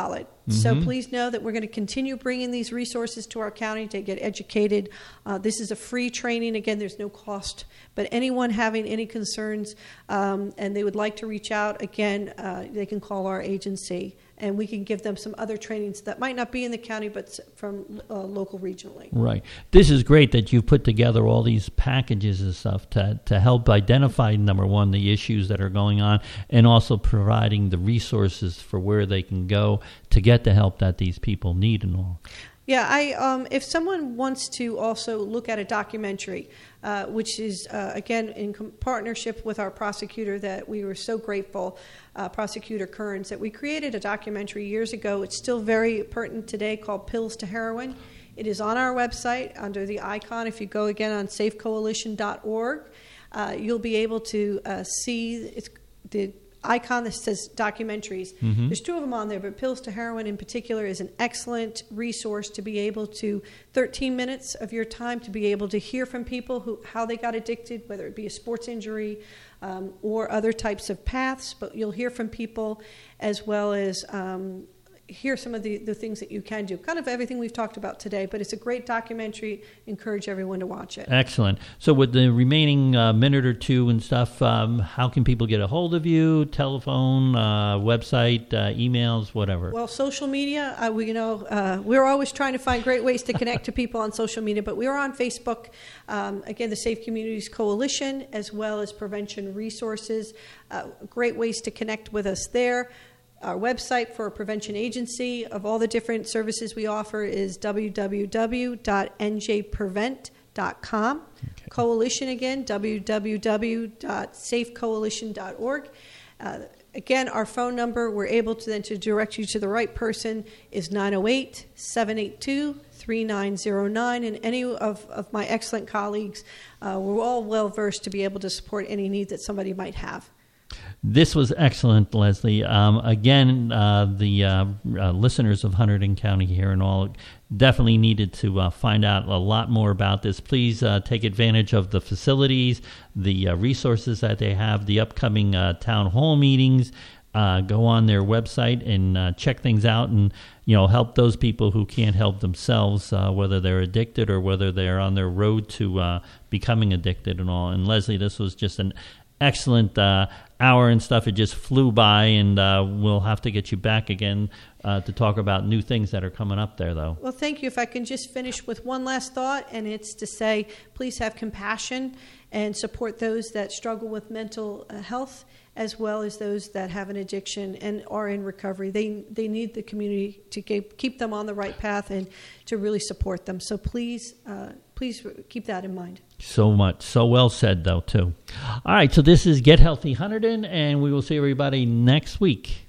So Mhm. please know that we're going to continue bringing these resources to our county to get educated. Uh, this is a free training. Again, there's no cost. But anyone having any concerns um, and they would like to reach out, again, uh, they can call our agency, and we can give them some other trainings that might not be in the county but s- from uh, local regionally. Right. This is great that you've put together all these packages and stuff to, to help identify, number one, the issues that are going on, and also providing the resources for where they can go to get the help that these people need and all. Yeah, I um, if someone wants to also look at a documentary, uh, which is, uh, again, in com- partnership with our prosecutor that we were so grateful, uh, Prosecutor Kearns, that we created a documentary years ago. It's still very pertinent today, called Pills to Heroin. It is on our website under the icon. If you go again on safe coalition dot org, uh, you'll be able to uh, see it's the icon that says documentaries. Mhm. There's two of them on there, but Pills to Heroin in particular is an excellent resource to be able to, thirteen minutes of your time, to be able to hear from people who how they got addicted, whether it be a sports injury um, or other types of paths. But you'll hear from people as well as um, hear some of the, the things that you can do. Kind of everything we've talked about today, but it's a great documentary. Encourage everyone to watch it. Excellent. So with the remaining uh, minute or two and stuff, um, how can people get a hold of you? Telephone, uh, website, uh, emails, whatever. Well, social media, uh, we, you know, uh, we're always trying to find great ways to connect to people on social media, but we are on Facebook, um, again, the Safe Communities Coalition, as well as Prevention Resources. Uh, great ways to connect with us there. Our website for a prevention agency of all the different services we offer is w w w dot n j prevent dot com. Okay. Coalition, again, w w w dot safe coalition dot org. Uh, again, our phone number, we're able to then to direct you to the right person, is nine oh eight, seven eight two, three nine oh nine. And any of, of my excellent colleagues, uh, we're all well versed to be able to support any need that somebody might have. This was excellent, Leslie. Um, again, uh, the uh, uh, listeners of Hunterdon County here and all definitely needed to uh, find out a lot more about this. Please uh, take advantage of the facilities, the uh, resources that they have, the upcoming uh, town hall meetings. Uh, go on their website and uh, check things out, and you know, help those people who can't help themselves, uh, whether they're addicted or whether they're on their road to uh, becoming addicted and all. And Leslie, this was just an excellent uh, hour and stuff. It just flew by, and uh, we'll have to get you back again uh, to talk about new things that are coming up there, though. Well, thank you. If I can just finish with one last thought, and it's to say, please have compassion and support those that struggle with mental uh, health, as well as those that have an addiction and are in recovery. They they need the community to keep, keep them on the right path and to really support them. So please, uh, please keep that in mind. So much. So well said, though, too. All right, so this is Get Healthy Hunterdon, and we will see everybody next week.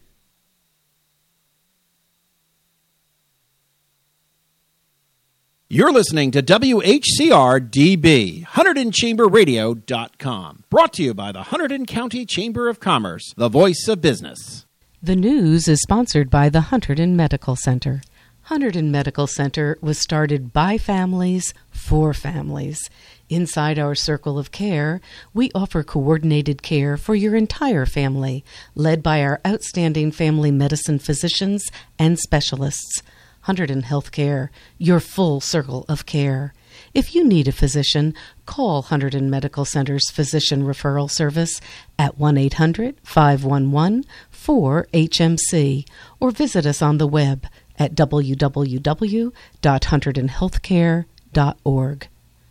You're listening to W H C R D B, Hunterdon Chamber Radio dot com. Brought to you by the Hunterdon County Chamber of Commerce, the voice of business. The news is sponsored by the Hunterdon Medical Center. Hunterdon Medical Center was started by families for families. Inside our circle of care, we offer coordinated care for your entire family, led by our outstanding family medicine physicians and specialists. Hunterdon Healthcare, your full circle of care. If you need a physician, call Hunterdon Medical Center's Physician Referral Service at one eight hundred, five one one, four H M C or visit us on the web at w w w dot hunterdon healthcare dot org.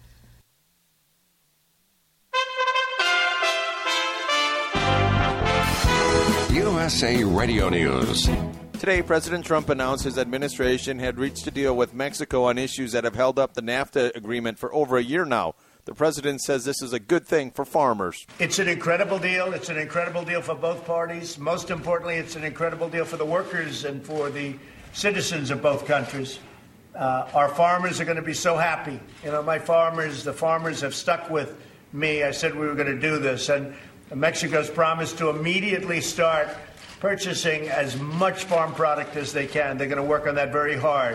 U S A Radio News. Today, President Trump announced his administration had reached a deal with Mexico on issues that have held up the NAFTA agreement for over a year now. The president says this is a good thing for farmers. It's an incredible deal. It's an incredible deal for both parties. Most importantly, it's an incredible deal for the workers and for the citizens of both countries. Uh, our farmers are going to be so happy. You know, my farmers, the farmers have stuck with me. I said we were going to do this. And Mexico's promised to immediately start purchasing as much farm product as they can. They're going to work on that very hard.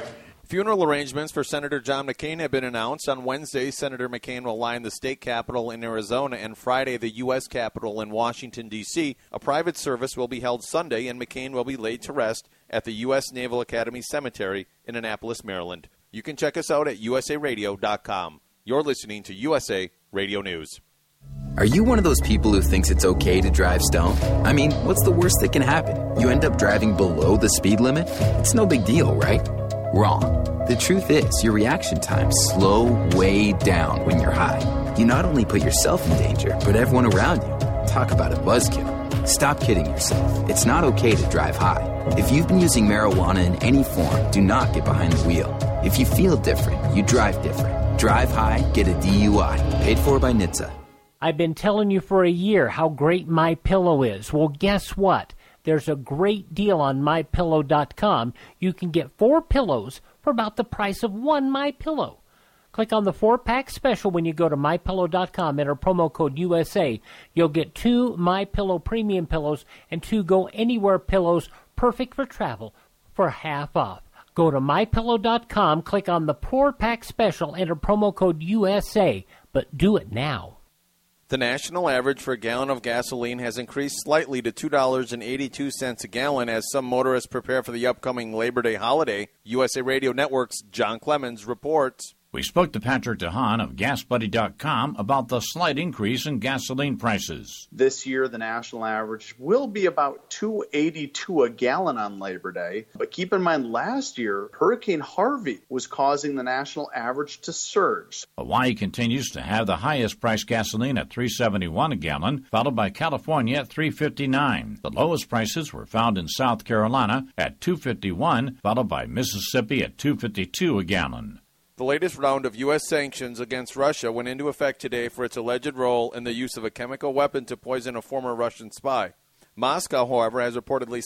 Funeral arrangements for Senator John McCain have been announced. On Wednesday, Senator McCain will line the state capitol in Arizona, and Friday, the U S Capitol in Washington, D C A private service will be held Sunday, and McCain will be laid to rest at the U S Naval Academy Cemetery in Annapolis, Maryland. You can check us out at u s a radio dot com. You're listening to U S A Radio News. Are you one of those people who thinks it's okay to drive stoned? I mean, what's the worst that can happen? You end up driving below the speed limit? It's no big deal, right? Wrong. The truth is, your reaction times slow way down when you're high. You not only put yourself in danger, but everyone around you. Talk about a buzzkill. Stop kidding yourself. It's not okay to drive high. If you've been using marijuana in any form, do not get behind the wheel. If you feel different, you drive different. Drive high, get a D U I. Paid for by N H T S A. I've been telling you for a year how great MyPillow is. Well, guess what? There's a great deal on my pillow dot com. You can get four pillows for about the price of one MyPillow. Click on the four-pack special when you go to my pillow dot com. Enter promo code U S A. You'll get two MyPillow premium pillows and two Go Anywhere pillows, perfect for travel, for half off. Go to my pillow dot com, click on the four-pack special, enter promo code U S A, but do it now. The national average for a gallon of gasoline has increased slightly to two dollars and eighty-two cents a gallon as some motorists prepare for the upcoming Labor Day holiday. U S A Radio Network's John Clemens reports. We spoke to Patrick DeHaan of gas buddy dot com about the slight increase in gasoline prices. This year, the national average will be about two eighty-two a gallon on Labor Day. But keep in mind, last year, Hurricane Harvey was causing the national average to surge. Hawaii continues to have the highest priced gasoline at three seventy-one a gallon, followed by California at three fifty-nine. The lowest prices were found in South Carolina at two fifty-one, followed by Mississippi at two fifty-two a gallon. The latest round of U S sanctions against Russia went into effect today for its alleged role in the use of a chemical weapon to poison a former Russian spy. Moscow, however, has reportedly